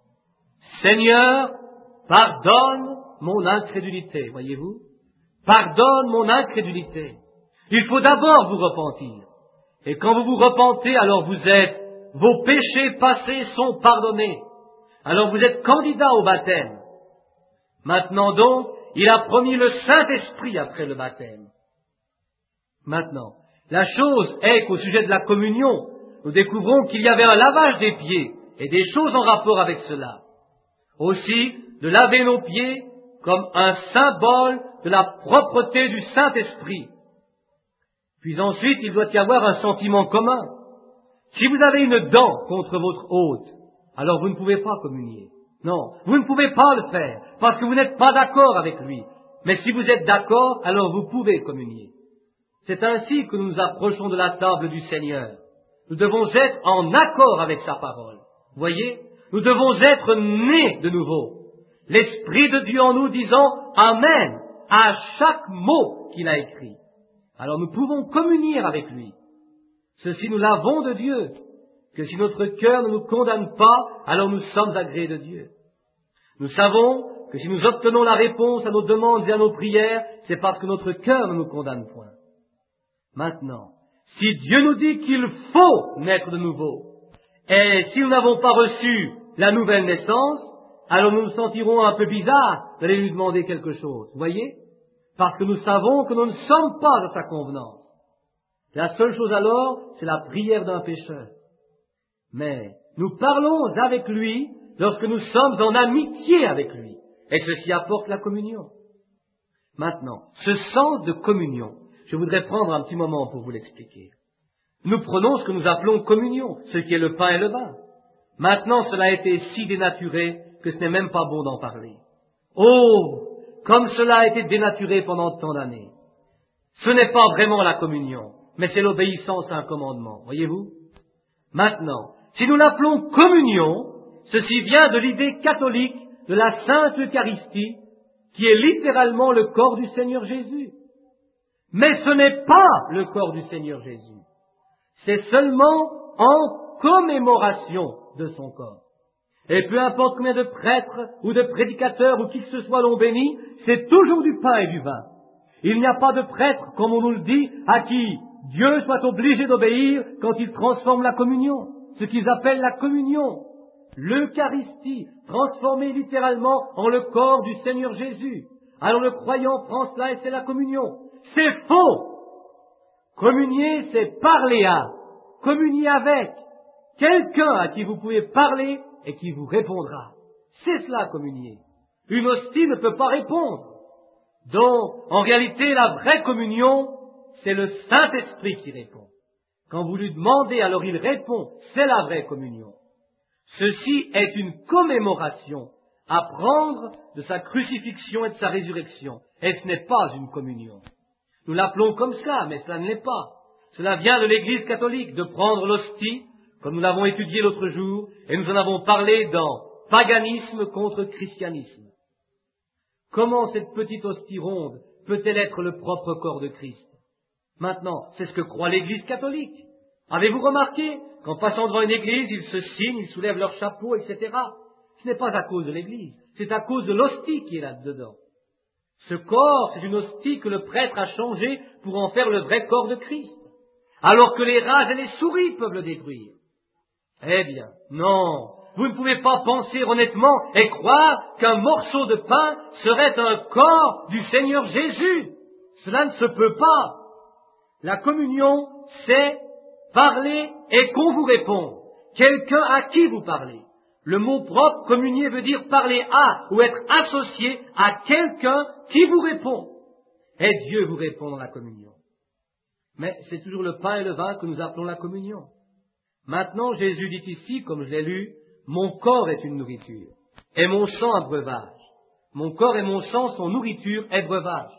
Seigneur, pardonne mon incrédulité, voyez-vous? Pardonne mon incrédulité. Il faut d'abord vous repentir. Et quand vous vous repentez, alors vos péchés passés sont pardonnés. Alors vous êtes candidat au baptême. Maintenant donc, il a promis le Saint-Esprit après le baptême. Maintenant, la chose est qu'au sujet de la communion, nous découvrons qu'il y avait un lavage des pieds et des choses en rapport avec cela. Aussi, de laver nos pieds comme un symbole de la propreté du Saint-Esprit. Puis ensuite, il doit y avoir un sentiment commun. Si vous avez une dent contre votre hôte, alors vous ne pouvez pas communier. Non, vous ne pouvez pas le faire, parce que vous n'êtes pas d'accord avec lui. Mais si vous êtes d'accord, alors vous pouvez communier. C'est ainsi que nous nous approchons de la table du Seigneur. Nous devons être en accord avec sa parole. Voyez, nous devons être nés de nouveau. L'Esprit de Dieu en nous disant Amen à chaque mot qu'il a écrit. Alors nous pouvons communier avec lui. Ceci nous l'avons de Dieu, que si notre cœur ne nous condamne pas, alors nous sommes agréés de Dieu. Nous savons que si nous obtenons la réponse à nos demandes et à nos prières, c'est parce que notre cœur ne nous condamne point. Maintenant, si Dieu nous dit qu'il faut naître de nouveau, et si nous n'avons pas reçu la nouvelle naissance, alors nous nous sentirons un peu bizarres d'aller lui demander quelque chose. Vous voyez? Parce que nous savons que nous ne sommes pas de sa convenance. La seule chose alors, c'est la prière d'un pécheur. Mais nous parlons avec lui lorsque nous sommes en amitié avec lui. Et ceci apporte la communion. Maintenant, ce sens de communion, je voudrais prendre un petit moment pour vous l'expliquer. Nous prenons ce que nous appelons communion, ce qui est le pain et le vin. Maintenant, cela a été si dénaturé que ce n'est même pas bon d'en parler. Oh, comme cela a été dénaturé pendant tant d'années. Ce n'est pas vraiment la communion, mais c'est l'obéissance à un commandement, voyez-vous? Maintenant, si nous l'appelons communion, ceci vient de l'idée catholique de la Sainte Eucharistie, qui est littéralement le corps du Seigneur Jésus. Mais ce n'est pas le corps du Seigneur Jésus. C'est seulement en commémoration de son corps. Et peu importe combien de prêtres ou de prédicateurs ou qui que ce soit l'ont béni, c'est toujours du pain et du vin. Il n'y a pas de prêtre, comme on nous le dit, à qui Dieu soit obligé d'obéir quand il transforme la communion. Ce qu'ils appellent la communion, l'Eucharistie, transformée littéralement en le corps du Seigneur Jésus. Alors le croyant prend cela et c'est la communion. C'est faux! Communier, c'est parler à, communier avec quelqu'un à qui vous pouvez parler et qui vous répondra. C'est cela, communier. Une hostie ne peut pas répondre. Donc, en réalité, la vraie communion, c'est le Saint-Esprit qui répond. Quand vous lui demandez, alors il répond. C'est la vraie communion. Ceci est une commémoration à prendre de sa crucifixion et de sa résurrection. Et ce n'est pas une communion. Nous l'appelons comme ça, mais cela ne l'est pas. Cela vient de l'Église catholique, de prendre l'hostie comme nous l'avons étudié l'autre jour, et nous en avons parlé dans paganisme contre christianisme. Comment cette petite hostie ronde peut-elle être le propre corps de Christ? Maintenant, c'est ce que croit l'Église catholique. Avez-vous remarqué qu'en passant devant une église, ils se signent, ils soulèvent leur chapeau, etc. Ce n'est pas à cause de l'église, c'est à cause de l'hostie qui est là-dedans. Ce corps, c'est une hostie que le prêtre a changée pour en faire le vrai corps de Christ, alors que les rages et les souris peuvent le détruire. Eh bien, non, vous ne pouvez pas penser honnêtement et croire qu'un morceau de pain serait un corps du Seigneur Jésus. Cela ne se peut pas. La communion, c'est parler et qu'on vous réponde. Quelqu'un à qui vous parlez. Le mot propre, communier, veut dire parler à ou être associé à quelqu'un qui vous répond. Et Dieu vous répond dans la communion. Mais c'est toujours le pain et le vin que nous appelons la communion. Maintenant, Jésus dit ici, comme je l'ai lu, mon corps est une nourriture et mon sang un breuvage. Mon corps et mon sang sont nourriture et breuvage.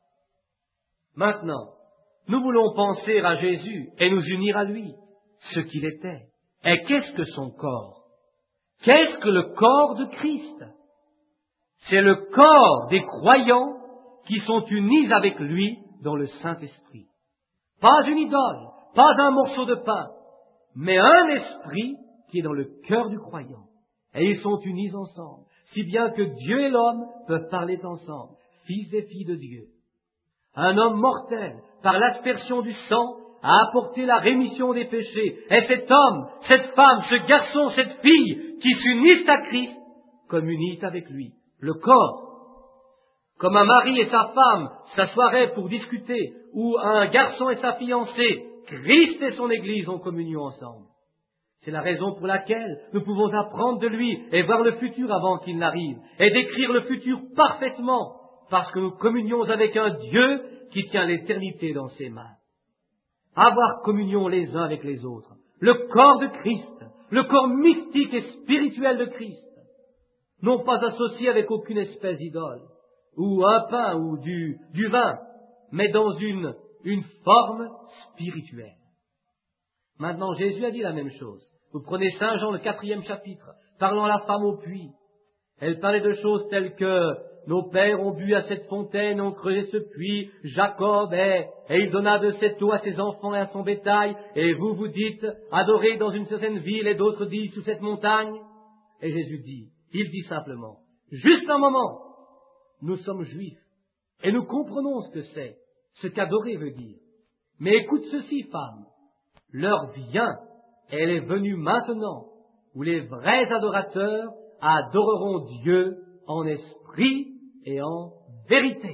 Maintenant, nous voulons penser à Jésus et nous unir à lui, ce qu'il était. Et qu'est-ce que son corps? Qu'est-ce que le corps de Christ? C'est le corps des croyants qui sont unis avec lui dans le Saint-Esprit. Pas une idole, pas un morceau de pain, mais un esprit qui est dans le cœur du croyant. Et ils sont unis ensemble, si bien que Dieu et l'homme peuvent parler ensemble, fils et filles de Dieu. Un homme mortel, par l'aspersion du sang, a apporté la rémission des péchés. Et cet homme, cette femme, ce garçon, cette fille, qui s'unissent à Christ, communient avec lui, le corps. Comme un mari et sa femme s'assoiraient pour discuter, ou un garçon et sa fiancée, Christ et son Église ont communion ensemble. C'est la raison pour laquelle nous pouvons apprendre de lui et voir le futur avant qu'il n'arrive, et décrire le futur parfaitement, parce que nous communions avec un Dieu qui tient l'éternité dans ses mains. Avoir communion les uns avec les autres, le corps de Christ, le corps mystique et spirituel de Christ, non pas associé avec aucune espèce d'idole, ou un pain ou du vin, mais dans une forme spirituelle. Maintenant, Jésus a dit la même chose. Vous prenez Saint Jean, le 4e chapitre, parlant à la femme au puits. Elle parlait de choses telles que nos pères ont bu à cette fontaine, ont creusé ce puits, Jacob et il donna de cette eau à ses enfants et à son bétail, et vous vous dites, adorez dans une certaine ville, et d'autres disent sous cette montagne. Et Jésus dit, il dit simplement, juste un moment, nous sommes juifs, et nous comprenons ce que c'est, ce qu'adorer veut dire. Mais écoute ceci, femme, l'heure vient, elle est venue maintenant, où les vrais adorateurs adoreront Dieu en esprit et en vérité.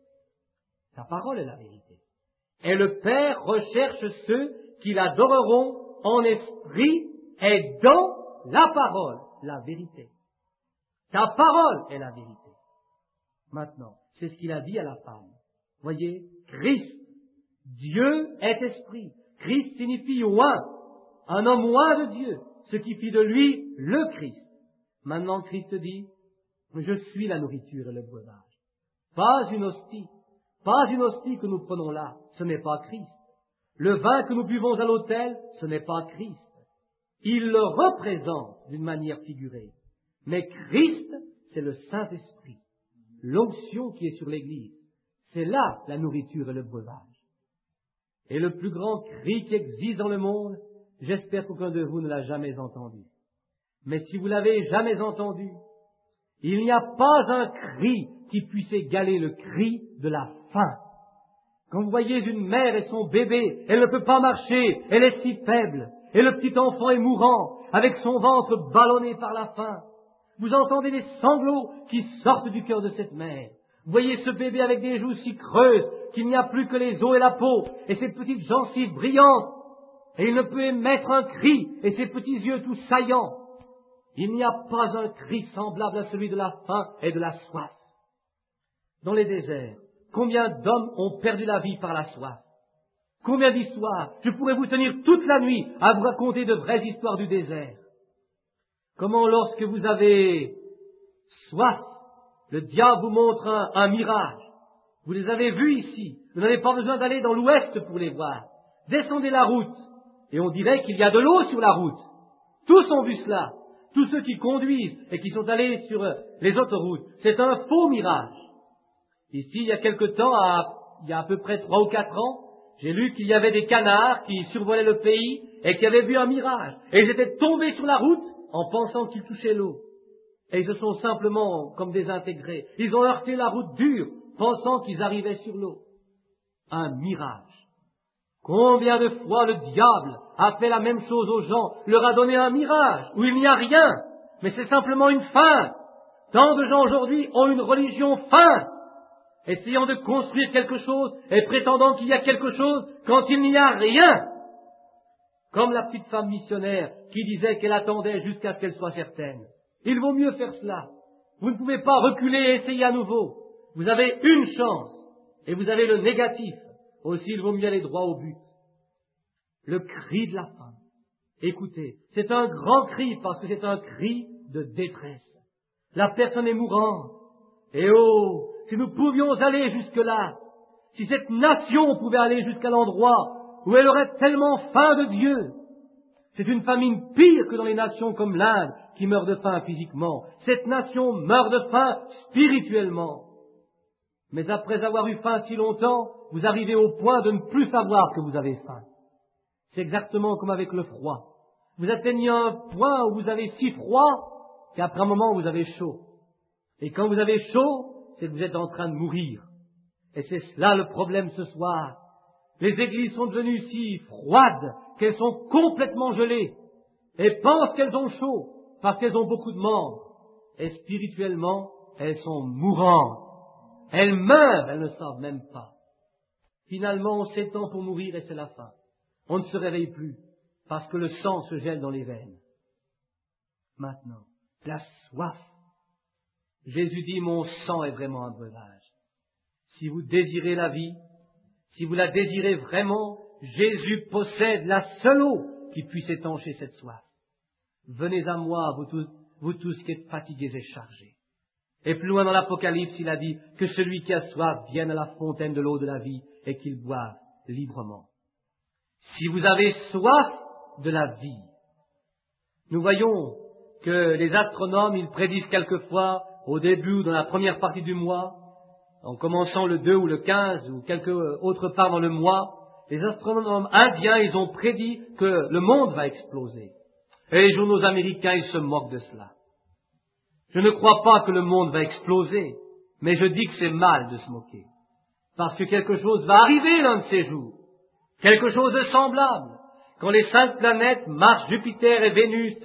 La parole est la vérité. Et le Père recherche ceux qui l'adoreront en esprit et dans la parole, la vérité. Ta parole est la vérité. Maintenant, c'est ce qu'il a dit à la femme. Voyez, Christ, Dieu est esprit. Christ signifie oint, un homme oint de Dieu, ce qui fit de lui le Christ. Maintenant, Christ dit, je suis la nourriture et le breuvage. Pas une hostie que nous prenons là, ce n'est pas Christ. Le vin que nous buvons à l'autel, ce n'est pas Christ. Il le représente d'une manière figurée. Mais Christ, c'est le Saint-Esprit, l'onction qui est sur l'Église. C'est là la nourriture et le breuvage. Et le plus grand cri qui existe dans le monde, j'espère qu'aucun de vous ne l'a jamais entendu. Mais si vous l'avez jamais entendu, il n'y a pas un cri qui puisse égaler le cri de la faim. Quand vous voyez une mère et son bébé, elle ne peut pas marcher, elle est si faible, et le petit enfant est mourant, avec son ventre ballonné par la faim. Vous entendez les sanglots qui sortent du cœur de cette mère. Vous voyez ce bébé avec des joues si creuses qu'il n'y a plus que les os et la peau, et ses petites gencives brillantes, et il ne peut émettre un cri, et ses petits yeux tout saillants. Il n'y a pas un cri semblable à celui de la faim et de la soif. Dans les déserts, combien d'hommes ont perdu la vie par la soif? Combien d'histoires? Je pourrais vous tenir toute la nuit à vous raconter de vraies histoires du désert. Comment lorsque vous avez soif, le diable vous montre un mirage. Vous les avez vus ici. Vous n'avez pas besoin d'aller dans l'ouest pour les voir. Descendez la route et on dirait qu'il y a de l'eau sur la route. Tous ont vu cela. Tous ceux qui conduisent et qui sont allés sur les autoroutes. C'est un faux mirage. Ici, il y a quelque temps, il y a à peu près 3 ou 4 ans, j'ai lu qu'il y avait des canards qui survolaient le pays et qui avaient vu un mirage. Et ils étaient tombés sur la route en pensant qu'ils touchaient l'eau. Et ils se sont simplement comme désintégrés. Ils ont heurté la route dure, pensant qu'ils arrivaient sur l'eau. Un mirage. Combien de fois le diable a fait la même chose aux gens, leur a donné un mirage, où il n'y a rien, mais c'est simplement une feinte. Tant de gens aujourd'hui ont une religion feinte, essayant de construire quelque chose et prétendant qu'il y a quelque chose quand il n'y a rien. Comme la petite femme missionnaire qui disait qu'elle attendait jusqu'à ce qu'elle soit certaine. Il vaut mieux faire cela. Vous ne pouvez pas reculer et essayer à nouveau. Vous avez une chance et vous avez le négatif. Aussi, il vaut mieux aller droit au but. Le cri de la femme. Écoutez, c'est un grand cri parce que c'est un cri de détresse. La personne est mourante. Et oh, si nous pouvions aller jusque-là, si cette nation pouvait aller jusqu'à l'endroit où elle aurait tellement faim de Dieu. C'est une famine pire que dans les nations comme l'Inde qui meurt de faim physiquement. Cette nation meurt de faim spirituellement. Mais après avoir eu faim si longtemps, vous arrivez au point de ne plus savoir que vous avez faim. C'est exactement comme avec le froid. Vous atteignez un point où vous avez si froid qu'après un moment vous avez chaud. Et quand vous avez chaud, c'est que vous êtes en train de mourir. Et c'est cela le problème ce soir. Les églises sont devenues si froides qu'elles sont complètement gelées et pensent qu'elles ont chaud parce qu'elles ont beaucoup de membres. Et spirituellement, elles sont mourantes. Elles meurent, elles ne savent même pas. Finalement, on s'étend pour mourir et c'est la fin. On ne se réveille plus parce que le sang se gèle dans les veines. Maintenant, la soif. Jésus dit, mon sang est vraiment un breuvage. Si vous désirez la vie, si vous la désirez vraiment, Jésus possède la seule eau qui puisse étancher cette soif. Venez à moi, vous tous qui êtes fatigués et chargés. Et plus loin dans l'Apocalypse, il a dit que celui qui a soif vienne à la fontaine de l'eau de la vie et qu'il boive librement. Si vous avez soif de la vie, nous voyons que les astronomes, ils prédisent quelquefois au début ou dans la première partie du mois, en commençant le 2 ou le 15 ou quelque autre part dans le mois, les astronomes indiens, ils ont prédit que le monde va exploser. Et les journaux américains, ils se moquent de cela. Je ne crois pas que le monde va exploser, mais je dis que c'est mal de se moquer. Parce que quelque chose va arriver l'un de ces jours. Quelque chose de semblable. Quand les 5 planètes, Mars, Jupiter et Vénus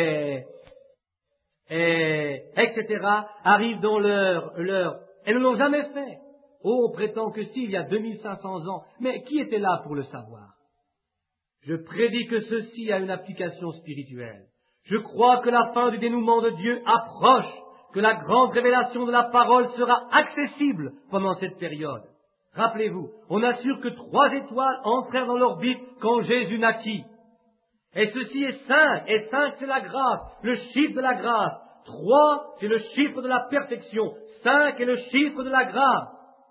etc., arrivent dans leur... Elles ne l'ont jamais fait. Oh, on prétend que si, il y a 2500 ans. Mais qui était là pour le savoir? Je prédis que ceci a une application spirituelle. Je crois que la fin du dénouement de Dieu approche, que la grande révélation de la parole sera accessible pendant cette période. Rappelez-vous, on assure que 3 étoiles entrèrent dans l'orbite quand Jésus naquit. Et ceci est 5, et 5 c'est la grâce, le chiffre de la grâce. 3 c'est le chiffre de la perfection, 5 est le chiffre de la grâce.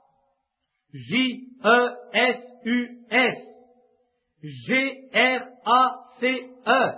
J-E-S-U-S, G-R-A-C-E,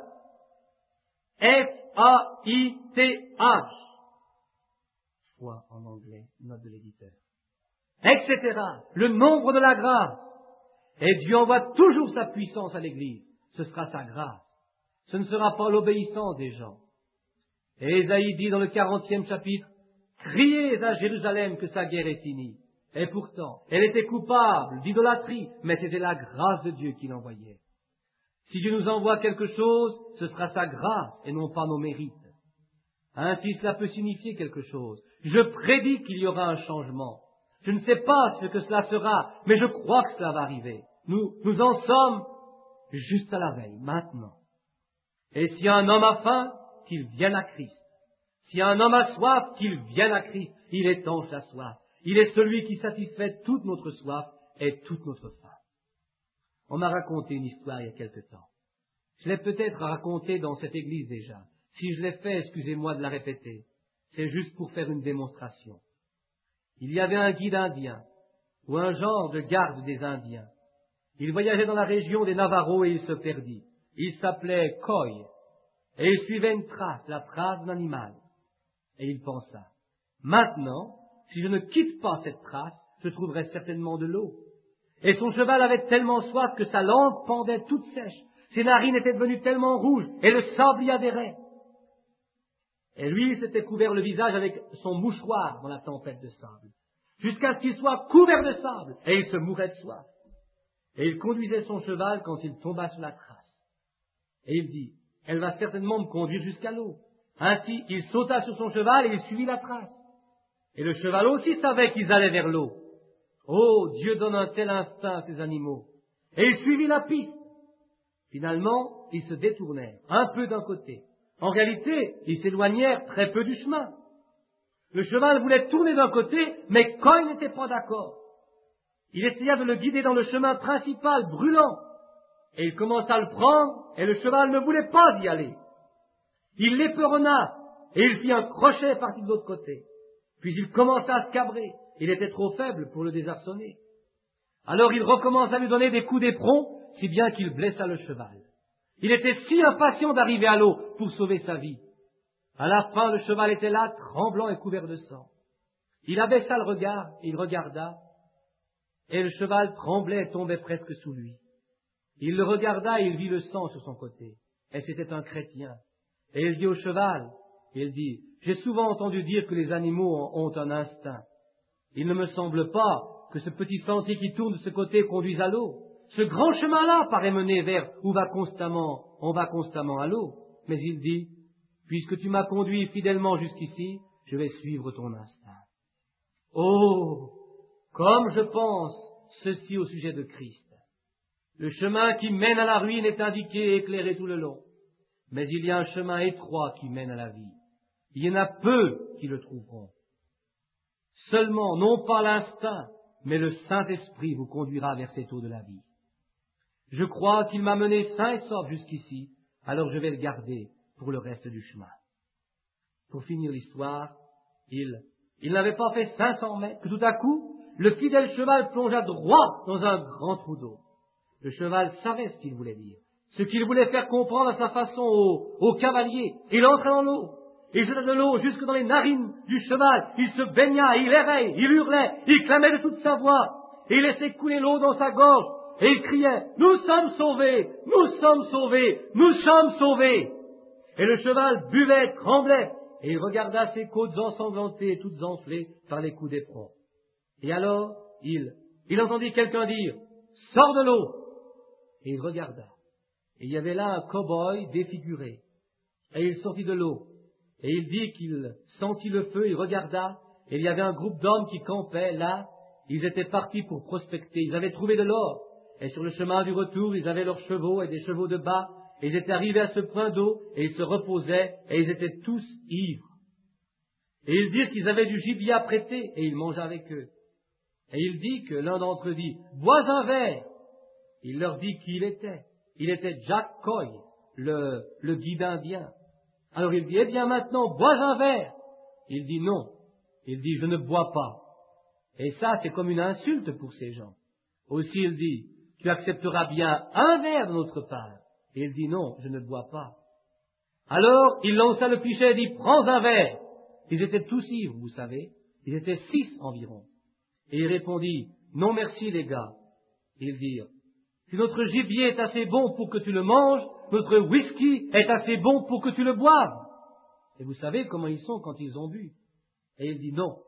F-A-I-T-H, foi en anglais, note de l'éditeur, etc. Le nombre de la grâce. Et Dieu envoie toujours sa puissance à l'Église. Ce sera sa grâce. Ce ne sera pas l'obéissance des gens. Et Ésaïe dit dans le 40e chapitre, « Criez à Jérusalem que sa guerre est finie. » Et pourtant, elle était coupable d'idolâtrie, mais c'était la grâce de Dieu qui l'envoyait. Si Dieu nous envoie quelque chose, ce sera sa grâce et non pas nos mérites. Ainsi, cela peut signifier quelque chose. Je prédis qu'il y aura un changement. Je ne sais pas ce que cela sera, mais je crois que cela va arriver. Nous en sommes juste à la veille, maintenant. Et s'il y a un homme à faim, qu'il vienne à Christ. S'il y a un homme à soif, qu'il vienne à Christ. Il étanche la soif. Il est celui qui satisfait toute notre soif et toute notre faim. On m'a raconté une histoire il y a quelque temps. Je l'ai peut-être racontée dans cette église déjà. Si je l'ai fait, excusez-moi de la répéter. C'est juste pour faire une démonstration. Il y avait un guide indien, ou un genre de garde des Indiens. Il voyageait dans la région des Navajos et il se perdit. Il s'appelait Coy, et il suivait une trace, la trace d'un animal. Et il pensa, maintenant, si je ne quitte pas cette trace, je trouverai certainement de l'eau. Et son cheval avait tellement soif que sa langue pendait toute sèche. Ses narines étaient devenues tellement rouges, et le sable y adhérait. Et lui, il s'était couvert le visage avec son mouchoir dans la tempête de sable, jusqu'à ce qu'il soit couvert de sable, et il se mourait de soif. Et il conduisait son cheval quand il tomba sur la trace. Et il dit, elle va certainement me conduire jusqu'à l'eau. Ainsi, il sauta sur son cheval et il suivit la trace. Et le cheval aussi savait qu'ils allaient vers l'eau. Oh, Dieu donne un tel instinct à ces animaux. Et il suivit la piste. Finalement, ils se détournèrent, un peu d'un côté. En réalité, ils s'éloignèrent très peu du chemin. Le cheval voulait tourner d'un côté, mais Coy n'était pas d'accord. Il essaya de le guider dans le chemin principal, brûlant. Et il commença à le prendre, et le cheval ne voulait pas y aller. Il l'éperonna, et il fit un crochet parti de l'autre côté. Puis il commença à se cabrer. Il était trop faible pour le désarçonner. Alors il recommença à lui donner des coups d'éperon, si bien qu'il blessa le cheval. Il était si impatient d'arriver à l'eau pour sauver sa vie. À la fin, le cheval était là, tremblant et couvert de sang. Il abaissa le regard, et il regarda, et le cheval tremblait et tombait presque sous lui. Il le regarda et il vit le sang sur son côté. Et c'était un chrétien. Et il dit au cheval, il dit, j'ai souvent entendu dire que les animaux ont un instinct. Il ne me semble pas que ce petit sentier qui tourne de ce côté conduise à l'eau. Ce grand chemin-là paraît mener vers où on va constamment à l'eau. Mais il dit, puisque tu m'as conduit fidèlement jusqu'ici, je vais suivre ton instinct. Oh, comme je pense ceci au sujet de Christ. Le chemin qui mène à la ruine est indiqué et éclairé tout le long. Mais il y a un chemin étroit qui mène à la vie. Il y en a peu qui le trouveront. Seulement, non pas l'instinct, mais le Saint-Esprit vous conduira vers cette eau de la vie. Je crois qu'il m'a mené sain et sauf jusqu'ici, alors je vais le garder pour le reste du chemin. Pour finir l'histoire, il n'avait pas fait 500 mètres que tout à coup, le fidèle cheval plongea droit dans un grand trou d'eau. Le cheval savait ce qu'il voulait dire, ce qu'il voulait faire comprendre à sa façon au cavalier. Il entra dans l'eau. Il jeta de l'eau jusque dans les narines du cheval. Il se baigna, il errait, il hurlait, il clamait de toute sa voix. Et il laissait couler l'eau dans sa gorge. Et il criait, « Nous sommes sauvés! Nous sommes sauvés! Nous sommes sauvés !» Et le cheval buvait, tremblait. Et il regarda ses côtes ensanglantées et toutes enflées par les coups d'éperon. Et alors, il entendit quelqu'un dire, « Sors de l'eau !» Et il regarda. Et il y avait là un cow-boy défiguré. Et il sortit de l'eau. Et il dit qu'il sentit le feu, il regarda, et il y avait un groupe d'hommes qui campaient là. Ils étaient partis pour prospecter. Ils avaient trouvé de l'or. Et sur le chemin du retour, ils avaient leurs chevaux et des chevaux de bas. Et ils étaient arrivés à ce point d'eau, et ils se reposaient, et ils étaient tous ivres. Et ils dirent qu'ils avaient du gibier à prêter, et il mangea avec eux. Et il dit que l'un d'entre eux dit, « Bois un verre !» Il leur dit qui il était. Il était Jack Coy, le guide indien. Alors il dit, eh bien maintenant, bois un verre. Il dit non. Il dit, je ne bois pas. Et ça, c'est comme une insulte pour ces gens. Aussi, il dit, tu accepteras bien un verre de notre part. Et il dit, non, je ne bois pas. Alors, il lança le pichet et dit, prends un verre. Ils étaient tous ivres, vous savez. Ils étaient 6 environ. Et il répondit, non merci les gars. Ils dirent, si notre gibier est assez bon pour que tu le manges, notre whisky est assez bon pour que tu le boives. Et vous savez comment ils sont quand ils ont bu. Et il dit non.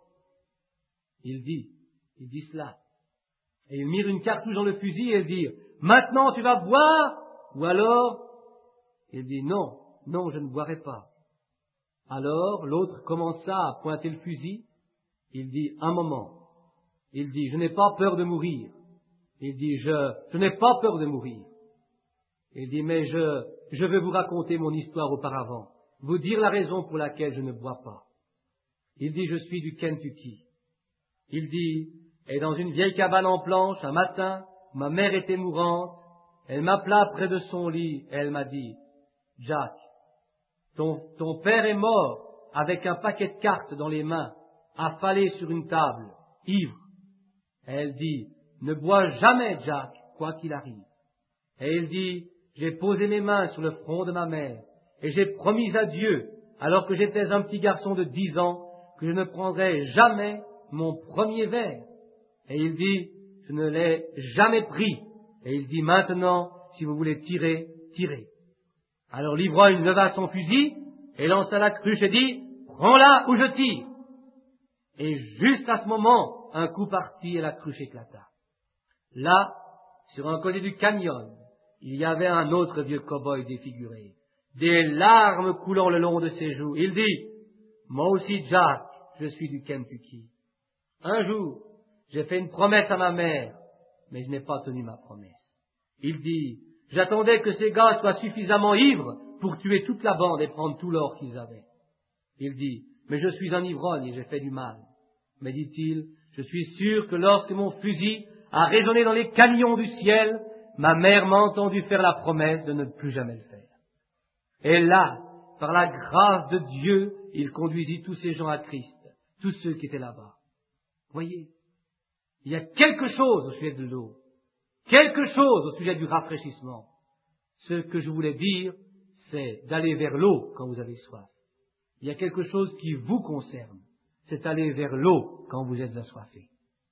Il dit cela. Et ils mirent une cartouche dans le fusil et ils dirent, maintenant tu vas boire, ou alors, il dit non, je ne boirai pas. Alors l'autre commença à pointer le fusil. Il dit, un moment. Il dit, je n'ai pas peur de mourir. Il dit, je n'ai pas peur de mourir. Il dit, mais je vais vous raconter mon histoire auparavant, vous dire la raison pour laquelle je ne bois pas. Il dit, je suis du Kentucky. Il dit, et dans une vieille cabane en planche, un matin, ma mère était mourante, elle m'appela près de son lit, et elle m'a dit, Jack, ton père est mort avec un paquet de cartes dans les mains, affalé sur une table, ivre. Et elle dit, ne bois jamais, Jack, quoi qu'il arrive. Et il dit, j'ai posé mes mains sur le front de ma mère, et j'ai promis à Dieu, alors que j'étais un petit garçon de 10 ans, que je ne prendrais jamais mon premier verre. Et il dit, je ne l'ai jamais pris. Et il dit, maintenant, si vous voulez tirer, tirez. Alors l'ivrogne leva son fusil et lança la cruche et dit, prends-la ou je tire. Et juste à ce moment, un coup partit et la cruche éclata. Là, sur un côté du canyon, il y avait un autre vieux cow-boy défiguré, des larmes coulant le long de ses joues. Il dit, moi aussi, Jack, je suis du Kentucky. Un jour, j'ai fait une promesse à ma mère, mais je n'ai pas tenu ma promesse. Il dit, j'attendais que ces gars soient suffisamment ivres pour tuer toute la bande et prendre tout l'or qu'ils avaient. Il dit, mais je suis un ivrogne et j'ai fait du mal. Mais dit-il, je suis sûr que lorsque mon fusil a résonné dans les canyons du ciel, ma mère m'a entendu faire la promesse de ne plus jamais le faire. Et là, par la grâce de Dieu, il conduisit tous ces gens à Christ, tous ceux qui étaient là-bas. Voyez, il y a quelque chose au sujet de l'eau, quelque chose au sujet du rafraîchissement. Ce que je voulais dire, c'est d'aller vers l'eau quand vous avez soif. Il y a quelque chose qui vous concerne, c'est aller vers l'eau quand vous êtes assoiffé.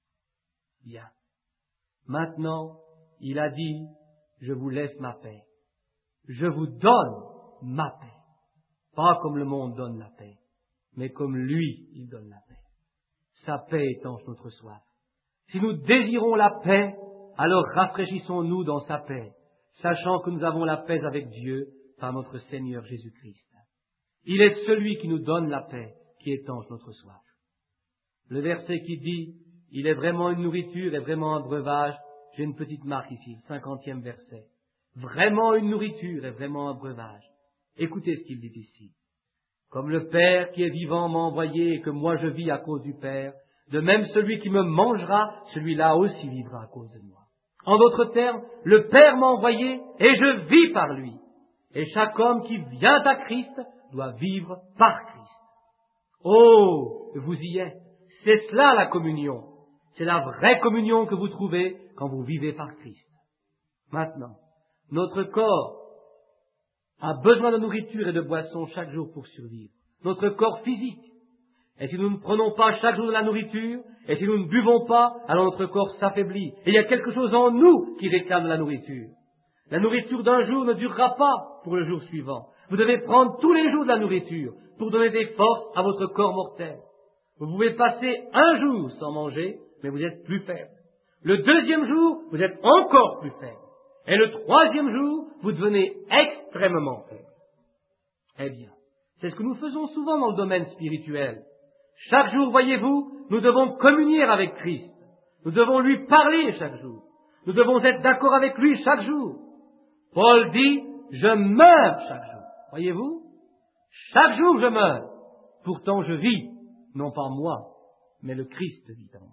Bien. Maintenant, il a dit, je vous laisse ma paix. Je vous donne ma paix. Pas comme le monde donne la paix, mais comme lui, il donne la paix. Sa paix étanche notre soif. Si nous désirons la paix, alors rafraîchissons-nous dans sa paix, sachant que nous avons la paix avec Dieu par notre Seigneur Jésus-Christ. Il est celui qui nous donne la paix, qui étanche notre soif. Le verset qui dit, il est vraiment une nourriture et vraiment un breuvage, j'ai une petite marque ici, 50e verset. Vraiment une nourriture et vraiment un breuvage. Écoutez ce qu'il dit ici. Comme le Père qui est vivant m'a envoyé et que moi je vis à cause du Père, de même celui qui me mangera, celui-là aussi vivra à cause de moi. En d'autres termes, le Père m'a envoyé et je vis par lui. Et chaque homme qui vient à Christ doit vivre par Christ. Oh, vous y êtes. C'est cela la communion. C'est la vraie communion que vous trouvez quand vous vivez par Christ. Maintenant, notre corps a besoin de nourriture et de boissons chaque jour pour survivre. Notre corps physique. Et si nous ne prenons pas chaque jour de la nourriture, et si nous ne buvons pas, alors notre corps s'affaiblit. Et il y a quelque chose en nous qui réclame la nourriture. La nourriture d'un jour ne durera pas pour le jour suivant. Vous devez prendre tous les jours de la nourriture pour donner des forces à votre corps mortel. Vous pouvez passer un jour sans manger, mais vous êtes plus faible. Le deuxième jour, vous êtes encore plus faible. Et le troisième jour, vous devenez extrêmement faible. Eh bien, c'est ce que nous faisons souvent dans le domaine spirituel. Chaque jour, voyez-vous, nous devons communier avec Christ. Nous devons lui parler chaque jour. Nous devons être d'accord avec lui chaque jour. Paul dit, je meurs chaque jour. Voyez-vous? Chaque jour, je meurs. Pourtant, je vis, non pas moi, mais le Christ vit en moi.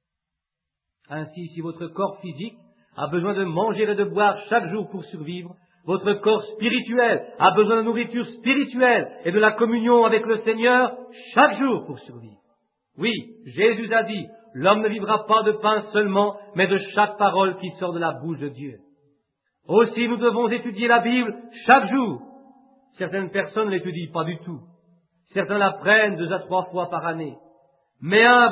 Ainsi, si votre corps physique a besoin de manger et de boire chaque jour pour survivre, votre corps spirituel a besoin de nourriture spirituelle et de la communion avec le Seigneur chaque jour pour survivre. Oui, Jésus a dit, l'homme ne vivra pas de pain seulement, mais de chaque parole qui sort de la bouche de Dieu. Aussi, nous devons étudier la Bible chaque jour. Certaines personnes ne l'étudient pas du tout. Certains la prennent 2 à 3 fois par année. Mais un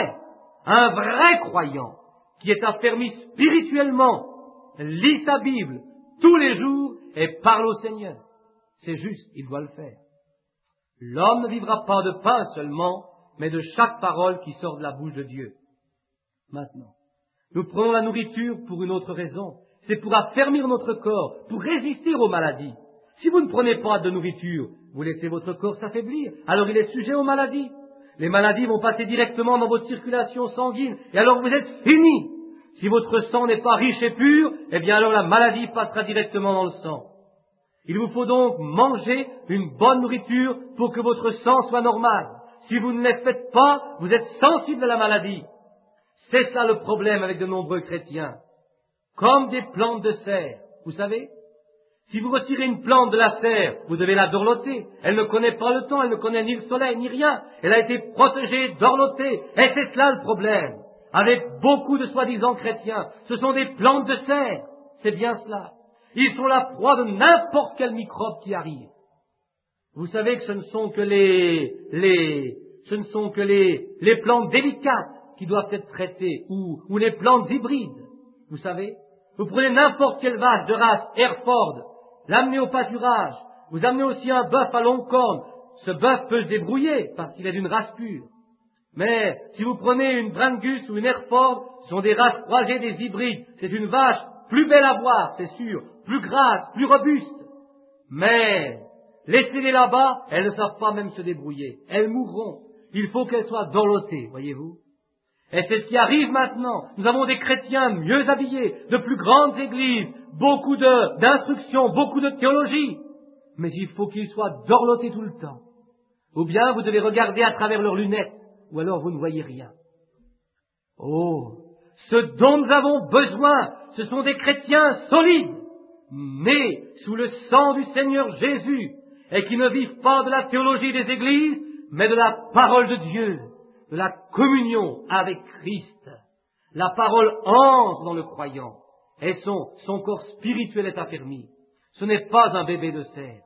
vrai croyant, qui est affermi spirituellement, lit sa Bible tous les jours et parle au Seigneur. C'est juste, il doit le faire. L'homme ne vivra pas de pain seulement, mais de chaque parole qui sort de la bouche de Dieu. Maintenant, nous prenons la nourriture pour une autre raison. C'est pour affermir notre corps, pour résister aux maladies. Si vous ne prenez pas de nourriture, vous laissez votre corps s'affaiblir, alors il est sujet aux maladies. Les maladies vont passer directement dans votre circulation sanguine, et alors vous êtes fini. Si votre sang n'est pas riche et pur, eh bien alors la maladie passera directement dans le sang. Il vous faut donc manger une bonne nourriture pour que votre sang soit normal. Si vous ne les faites pas, vous êtes sensible à la maladie. C'est ça le problème avec de nombreux chrétiens. Comme des plantes de serre, vous savez, si vous retirez une plante de la serre, vous devez la dorloter. Elle ne connaît pas le temps, elle ne connaît ni le soleil, ni rien. Elle a été protégée, dorlotée. Et c'est là le problème. Avec beaucoup de soi-disant chrétiens, ce sont des plantes de serre. C'est bien cela. Ils sont la proie de n'importe quel microbe qui arrive. Vous savez que ce ne sont que les plantes délicates qui doivent être traitées, ou les plantes hybrides. Vous savez, vous prenez n'importe quelle vache de race Hereford, l'amenez au pâturage, vous amenez aussi un bœuf à longue corne. Ce bœuf peut se débrouiller parce qu'il est d'une race pure. Mais si vous prenez une Brangus ou une Hereford, ce sont des races croisées, des hybrides. C'est une vache plus belle à voir, c'est sûr, plus grasse, plus robuste. Mais laissez-les là-bas, elles ne savent pas même se débrouiller. Elles mourront. Il faut qu'elles soient dorlotées, voyez-vous. Et c'est ce qui arrive maintenant. Nous avons des chrétiens mieux habillés, de plus grandes églises, beaucoup d'instructions, beaucoup de théologie. Mais il faut qu'ils soient dorlotés tout le temps. Ou bien vous devez regarder à travers leurs lunettes, ou alors vous ne voyez rien. Oh, ce dont nous avons besoin, ce sont des chrétiens solides, nés sous le sang du Seigneur Jésus, et qui ne vivent pas de la théologie des églises, mais de la parole de Dieu, de la communion avec Christ. La parole entre dans le croyant, et son corps spirituel est affermi. Ce n'est pas un bébé de serre.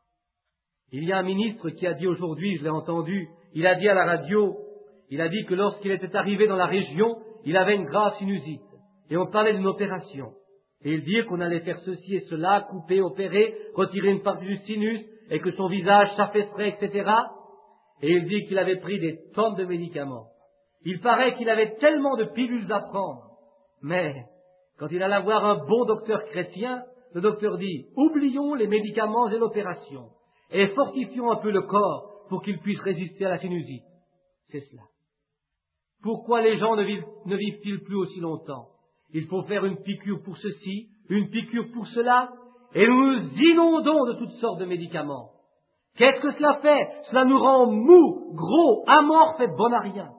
Il y a un ministre qui a dit aujourd'hui, je l'ai entendu, il a dit à la radio, il a dit que lorsqu'il était arrivé dans la région, il avait une grave sinusite. Et on parlait d'une opération. Et il dit qu'on allait faire ceci et cela, couper, opérer, retirer une partie du sinus, et que son visage s'affaisserait, etc. Et il dit qu'il avait pris des tonnes de médicaments. Il paraît qu'il avait tellement de pilules à prendre. Mais, quand il alla voir un bon docteur chrétien, le docteur dit, oublions les médicaments et l'opération, et fortifions un peu le corps pour qu'il puisse résister à la sinusite. C'est cela. Pourquoi les gens ne vivent-ils plus aussi longtemps? Il faut faire une piqûre pour ceci, une piqûre pour cela, et nous nous inondons de toutes sortes de médicaments. Qu'est-ce que cela fait? Cela nous rend mous, gros, amorphes et bon à rien.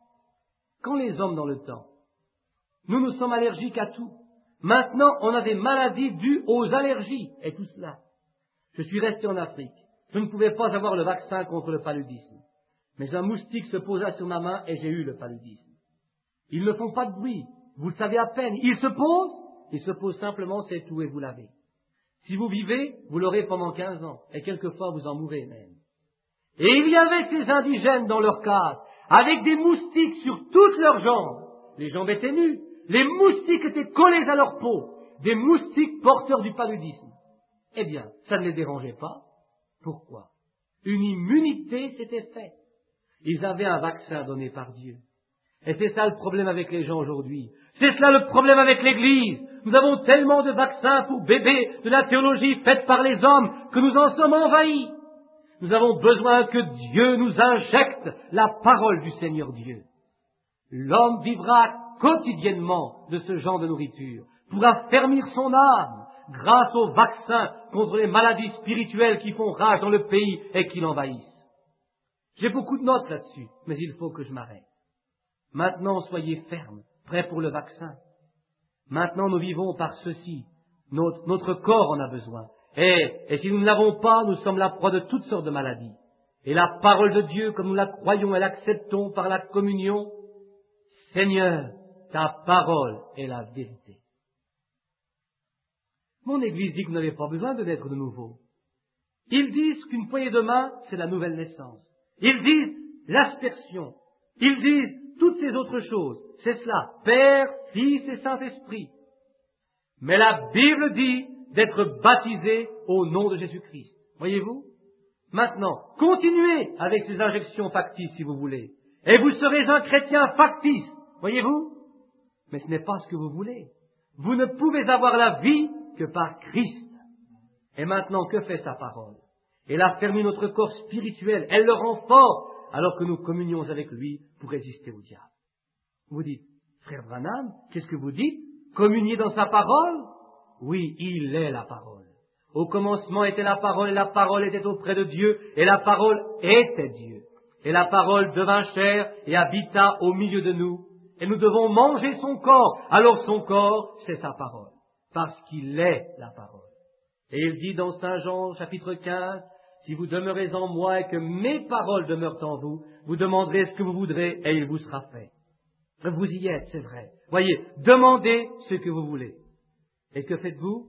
Quand les hommes dans le temps, nous sommes allergiques à tout. Maintenant, on a des maladies dues aux allergies, et tout cela. Je suis resté en Afrique. Je ne pouvais pas avoir le vaccin contre le paludisme. Mais un moustique se posa sur ma main et j'ai eu le paludisme. Ils ne font pas de bruit. Vous le savez à peine. Ils se posent simplement, c'est tout et vous l'avez. Si vous vivez, vous l'aurez pendant 15 ans. Et quelquefois, vous en mourrez même. Et il y avait ces indigènes dans leur case, avec des moustiques sur toutes leurs jambes. Les jambes étaient nues. Les moustiques étaient collés à leur peau. Des moustiques porteurs du paludisme. Eh bien, ça ne les dérangeait pas. Pourquoi? Une immunité s'était faite. Ils avaient un vaccin donné par Dieu. Et c'est ça le problème avec les gens aujourd'hui. C'est cela le problème avec l'Église. Nous avons tellement de vaccins pour bébés de la théologie faite par les hommes que nous en sommes envahis. Nous avons besoin que Dieu nous injecte la parole du Seigneur Dieu. L'homme vivra quotidiennement de ce genre de nourriture pour affermir son âme grâce aux vaccins contre les maladies spirituelles qui font rage dans le pays et qui l'envahissent. J'ai beaucoup de notes là-dessus, mais il faut que je m'arrête. Maintenant, soyez fermes, prêts pour le vaccin. Maintenant, nous vivons par ceci. Notre corps en a besoin. Et si nous ne l'avons pas, nous sommes la proie de toutes sortes de maladies. Et la parole de Dieu, comme nous la croyons et l'acceptons par la communion, Seigneur, ta parole est la vérité. Mon Église dit que vous n'avez pas besoin de naître de nouveau. Ils disent qu'une poignée de main, c'est la nouvelle naissance. Ils disent l'aspersion. Ils disent toutes ces autres choses. C'est cela, Père, Fils et Saint-Esprit. Mais la Bible dit d'être baptisé au nom de Jésus-Christ. Voyez-vous? Maintenant, continuez avec ces injections factices si vous voulez. Et vous serez un chrétien factice. Voyez-vous? Mais ce n'est pas ce que vous voulez. Vous ne pouvez avoir la vie que par Christ. Et maintenant, que fait sa parole? Elle affermit notre corps spirituel, elle le rend fort, alors que nous communions avec lui pour résister au diable. Vous dites, frère Branham, qu'est-ce que vous dites? Communier dans sa parole? Oui, il est la parole. Au commencement était la parole, et la parole était auprès de Dieu, et la parole était Dieu. Et la parole devint chair et habita au milieu de nous. Et nous devons manger son corps. Alors son corps, c'est sa parole. Parce qu'il est la parole. Et il dit dans Saint Jean, chapitre 15, si vous demeurez en moi et que mes paroles demeurent en vous, vous demanderez ce que vous voudrez et il vous sera fait. Vous y êtes, c'est vrai. Voyez, demandez ce que vous voulez. Et que faites-vous?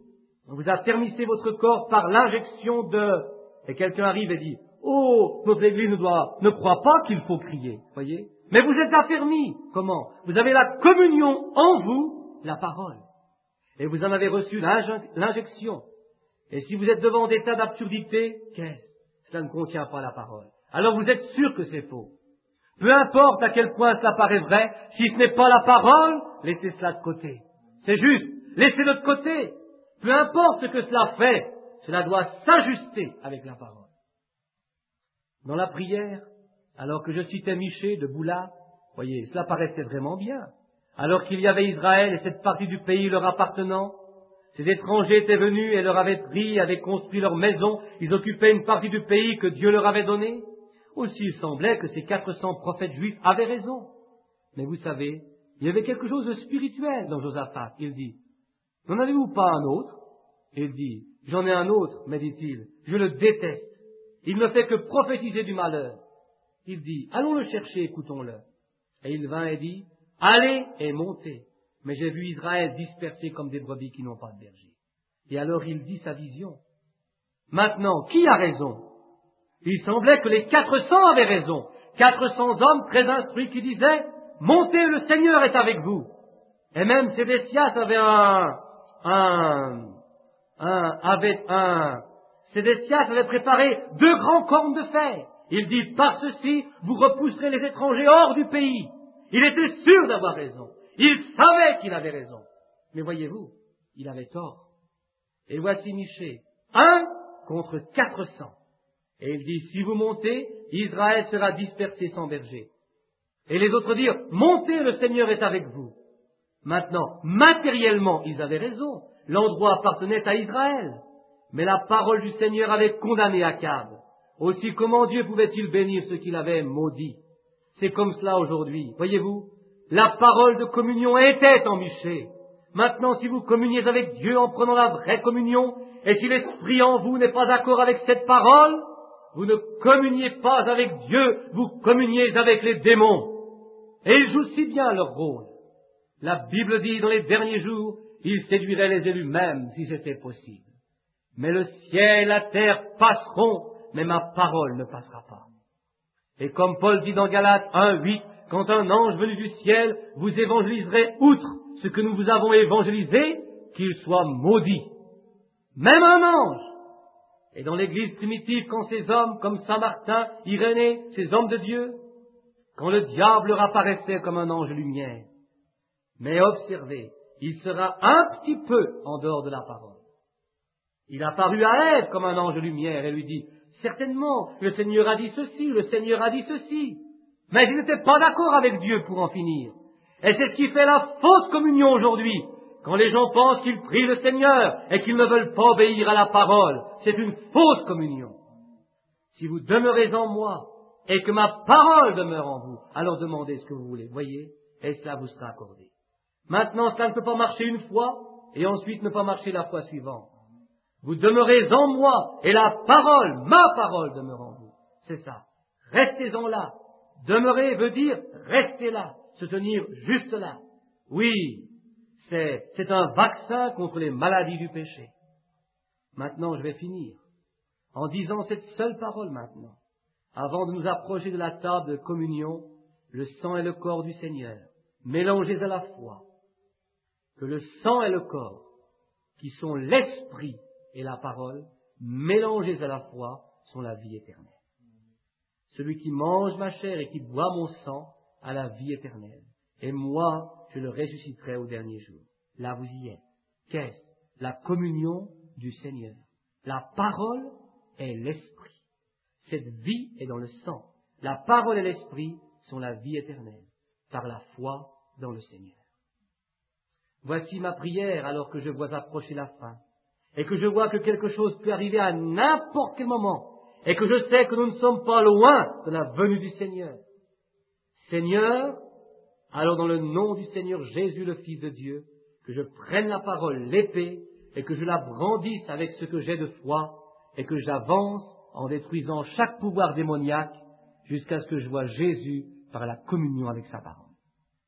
On vous affermissez votre corps par l'injection de... Et quelqu'un arrive et dit, oh, notre Église ne croit pas qu'il faut crier, voyez. Mais vous êtes affermis. Comment? Vous avez la communion en vous, la parole. Et vous en avez reçu l'injection. Et si vous êtes devant des tas d'absurdités, qu'est-ce? Cela ne contient pas la parole. Alors vous êtes sûr que c'est faux. Peu importe à quel point cela paraît vrai, si ce n'est pas la parole, laissez cela de côté. C'est juste, laissez-le de côté. Peu importe ce que cela fait, cela doit s'ajuster avec la parole. Dans la prière, alors que je citais Michée de Boula, voyez, cela paraissait vraiment bien. Alors qu'il y avait Israël et cette partie du pays leur appartenant, ces étrangers étaient venus et leur avaient pris, avaient construit leur maison, ils occupaient une partie du pays que Dieu leur avait donné. Aussi il semblait que ces 400 prophètes juifs avaient raison. Mais vous savez, il y avait quelque chose de spirituel dans Josaphat. Il dit, n'en avez-vous pas un autre? Il dit, j'en ai un autre, mais dit-il, je le déteste. Il ne fait que prophétiser du malheur. Il dit, allons le chercher, écoutons-le. Et il vint et dit, allez et montez. Mais j'ai vu Israël dispersé comme des brebis qui n'ont pas de berger. Et alors il dit sa vision. Maintenant, qui a raison? Il semblait que les 400 avaient raison. 400 hommes très instruits qui disaient, montez, le Seigneur est avec vous. Et même Sédécias Sédécias avait préparé 2 grands cornes de fer. Il dit, par ceci, vous repousserez les étrangers hors du pays. Il était sûr d'avoir raison. Il savait qu'il avait raison. Mais voyez-vous, il avait tort. Et voici Michée, 1 contre 400. Et il dit, si vous montez, Israël sera dispersé sans berger. Et les autres dirent, montez, le Seigneur est avec vous. Maintenant, matériellement, ils avaient raison. L'endroit appartenait à Israël. Mais la parole du Seigneur avait condamné Akab. Aussi, comment Dieu pouvait-il bénir ce qu'il avait maudit? C'est comme cela aujourd'hui. Voyez-vous, la parole de communion était en Michée. Maintenant, si vous communiez avec Dieu en prenant la vraie communion, et si l'Esprit en vous n'est pas d'accord avec cette parole, vous ne communiez pas avec Dieu, vous communiez avec les démons. Et ils jouent si bien leur rôle. La Bible dit, dans les derniers jours, ils séduiraient les élus même, si c'était possible. Mais le ciel et la terre passeront, mais ma parole ne passera pas. Et comme Paul dit dans Galates 1:8, quand un ange venu du ciel vous évangéliserait outre ce que nous vous avons évangélisé, qu'il soit maudit. Même un ange. Et dans l'église primitive, quand ces hommes comme Saint Martin, Irénée, ces hommes de Dieu, quand le diable leur apparaissait comme un ange lumière. Mais observez, il sera un petit peu en dehors de la parole. Il apparut à Ève comme un ange lumière et lui dit, certainement, le Seigneur a dit ceci, le Seigneur a dit ceci. Mais il n'était pas d'accord avec Dieu pour en finir. Et c'est ce qui fait la fausse communion aujourd'hui. Quand les gens pensent qu'ils prient le Seigneur et qu'ils ne veulent pas obéir à la parole, c'est une fausse communion. Si vous demeurez en moi et que ma parole demeure en vous, alors demandez ce que vous voulez, voyez, et cela vous sera accordé. Maintenant, cela ne peut pas marcher une fois et ensuite ne pas marcher la fois suivante. Vous demeurez en moi et la parole, ma parole demeure en vous. C'est ça. Restez-en là. Demeurer veut dire rester là, se tenir juste là. Oui, c'est un vaccin contre les maladies du péché. Maintenant, je vais finir en disant cette seule parole maintenant. Avant de nous approcher de la table de communion, le sang et le corps du Seigneur, mélangés à la fois, que le sang et le corps, qui sont l'esprit et la parole, mélangés à la fois, sont la vie éternelle. Celui qui mange ma chair et qui boit mon sang a la vie éternelle. Et moi, je le ressusciterai au dernier jour. Là, vous y êtes. Qu'est-ce? La communion du Seigneur. La parole est l'esprit. Cette vie est dans le sang. La parole et l'esprit sont la vie éternelle, par la foi dans le Seigneur. Voici ma prière alors que je vois approcher la fin, et que je vois que quelque chose peut arriver à n'importe quel moment, et que je sais que nous ne sommes pas loin de la venue du Seigneur. Seigneur, alors dans le nom du Seigneur Jésus, le Fils de Dieu, que je prenne la parole, l'épée, et que je la brandisse avec ce que j'ai de foi, et que j'avance en détruisant chaque pouvoir démoniaque, jusqu'à ce que je vois Jésus par la communion avec sa parole.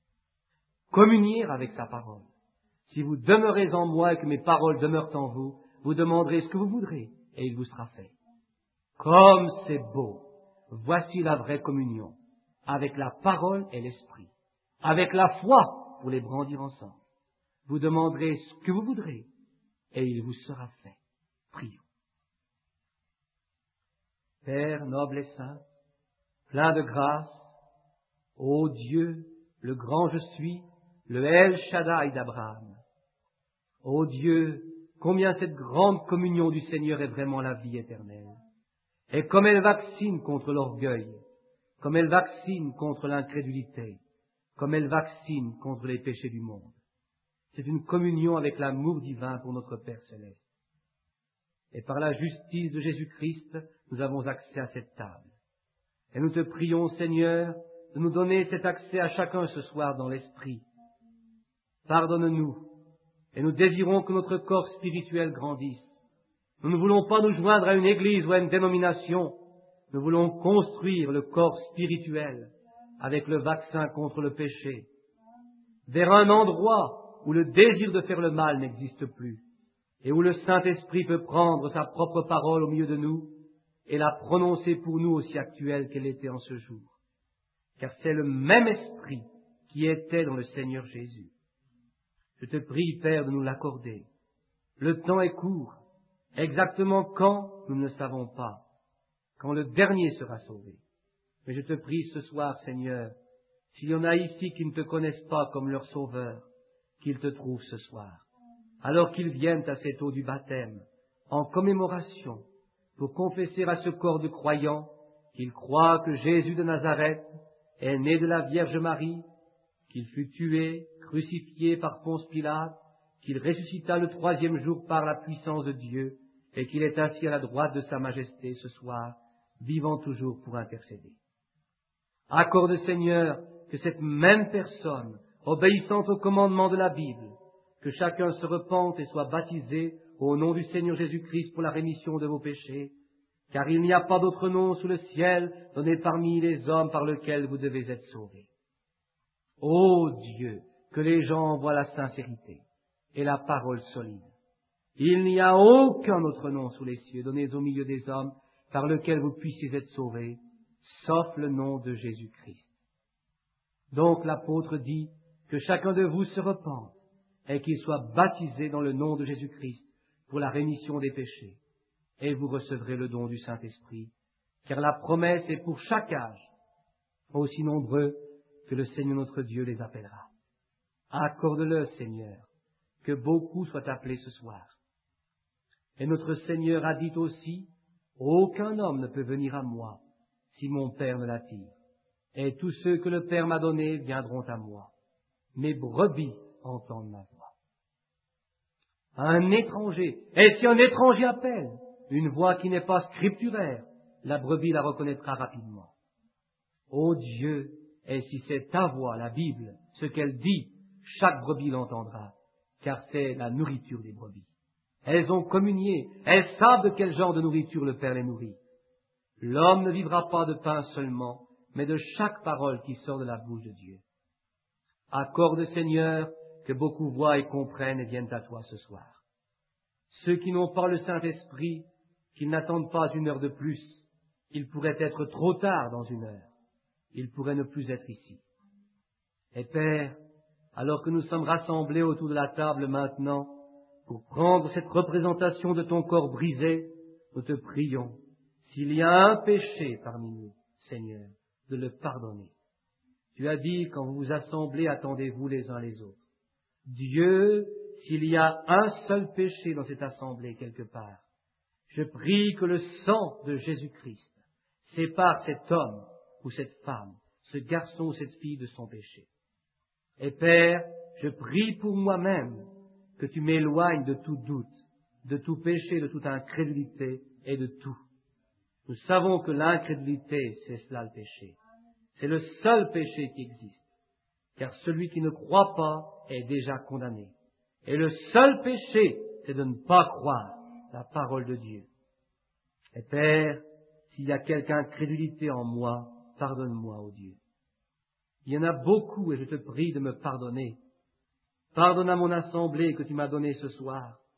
Communier avec sa parole. Si vous demeurez en moi et que mes paroles demeurent en vous, vous demanderez ce que vous voudrez, et il vous sera fait. Comme c'est beau! Voici la vraie communion, avec la parole et l'esprit, avec la foi pour les brandir ensemble. Vous demanderez ce que vous voudrez, et il vous sera fait. Prions. Père noble et saint, plein de grâce, ô Dieu, le grand je suis, le El Shaddai d'Abraham. Ô Dieu, combien cette grande communion du Seigneur est vraiment la vie éternelle. Et comme elle vaccine contre l'orgueil, comme elle vaccine contre l'incrédulité, comme elle vaccine contre les péchés du monde. C'est une communion avec l'amour divin pour notre Père céleste. Et par la justice de Jésus-Christ, nous avons accès à cette table. Et nous te prions, Seigneur, de nous donner cet accès à chacun ce soir dans l'esprit. Pardonne-nous, et nous désirons que notre corps spirituel grandisse. Nous ne voulons pas nous joindre à une église ou à une dénomination. Nous voulons construire le corps spirituel avec le vaccin contre le péché, vers un endroit où le désir de faire le mal n'existe plus, et où le Saint-Esprit peut prendre sa propre parole au milieu de nous et la prononcer pour nous aussi actuelle qu'elle était en ce jour. Car c'est le même Esprit qui était dans le Seigneur Jésus. Je te prie, Père, de nous l'accorder. Le temps est court. Exactement quand, nous ne le savons pas. Quand le dernier sera sauvé. Mais je te prie ce soir, Seigneur, s'il y en a ici qui ne te connaissent pas comme leur sauveur, qu'ils te trouvent ce soir, alors qu'ils viennent à cette eau du baptême, en commémoration, pour confesser à ce corps de croyants qu'ils croient que Jésus de Nazareth est né de la Vierge Marie, qu'il fut tué, crucifié par Ponce Pilate, qu'il ressuscita le 3e jour par la puissance de Dieu, et qu'il est assis à la droite de sa majesté ce soir, vivant toujours pour intercéder. Accorde, Seigneur, que cette même personne, obéissant au commandement de la Bible, que chacun se repente et soit baptisé au nom du Seigneur Jésus-Christ pour la rémission de vos péchés, car il n'y a pas d'autre nom sous le ciel donné parmi les hommes par lequel vous devez être sauvés. Ô Dieu, que les gens voient la sincérité et la parole solide. Il n'y a aucun autre nom sous les cieux donné au milieu des hommes par lequel vous puissiez être sauvés, sauf le nom de Jésus-Christ. Donc l'apôtre dit que chacun de vous se repente et qu'il soit baptisé dans le nom de Jésus-Christ pour la rémission des péchés, et vous recevrez le don du Saint-Esprit, car la promesse est pour chaque âge, aussi nombreux que le Seigneur notre Dieu les appellera. Accorde-le, Seigneur, que beaucoup soient appelés ce soir. Et notre Seigneur a dit aussi, « Aucun homme ne peut venir à moi si mon Père ne l'attire. Et tous ceux que le Père m'a donnés viendront à moi. Mes brebis entendent ma voix. » Un étranger, et si un étranger appelle une voix qui n'est pas scripturaire, la brebis la reconnaîtra rapidement. Ô Dieu, et si c'est ta voix, la Bible, ce qu'elle dit, chaque brebis l'entendra, car c'est la nourriture des brebis. Elles ont communié, elles savent de quel genre de nourriture le Père les nourrit. L'homme ne vivra pas de pain seulement, mais de chaque parole qui sort de la bouche de Dieu. Accorde, Seigneur, que beaucoup voient et comprennent et viennent à toi ce soir. Ceux qui n'ont pas le Saint-Esprit, qu'ils n'attendent pas une heure de plus, il pourrait être trop tard dans une heure. Il pourrait ne plus être ici. Et Père, alors que nous sommes rassemblés autour de la table maintenant, pour prendre cette représentation de ton corps brisé, nous te prions, s'il y a un péché parmi nous, Seigneur, de le pardonner. Tu as dit, quand vous vous assemblez, attendez-vous les uns les autres. Dieu, s'il y a un seul péché dans cette assemblée quelque part, je prie que le sang de Jésus-Christ sépare cet homme ou cette femme, ce garçon ou cette fille de son péché. Et Père, je prie pour moi-même que tu m'éloignes de tout doute, de tout péché, de toute incrédulité et de tout. Nous savons que l'incrédulité, c'est cela le péché. C'est le seul péché qui existe, car celui qui ne croit pas est déjà condamné. Et le seul péché, c'est de ne pas croire la parole de Dieu. Et Père, s'il y a quelque incrédulité en moi, pardonne-moi, ô Dieu. Il y en a beaucoup et je te prie de me pardonner. Pardonne à mon assemblée que tu m'as donnée ce soir.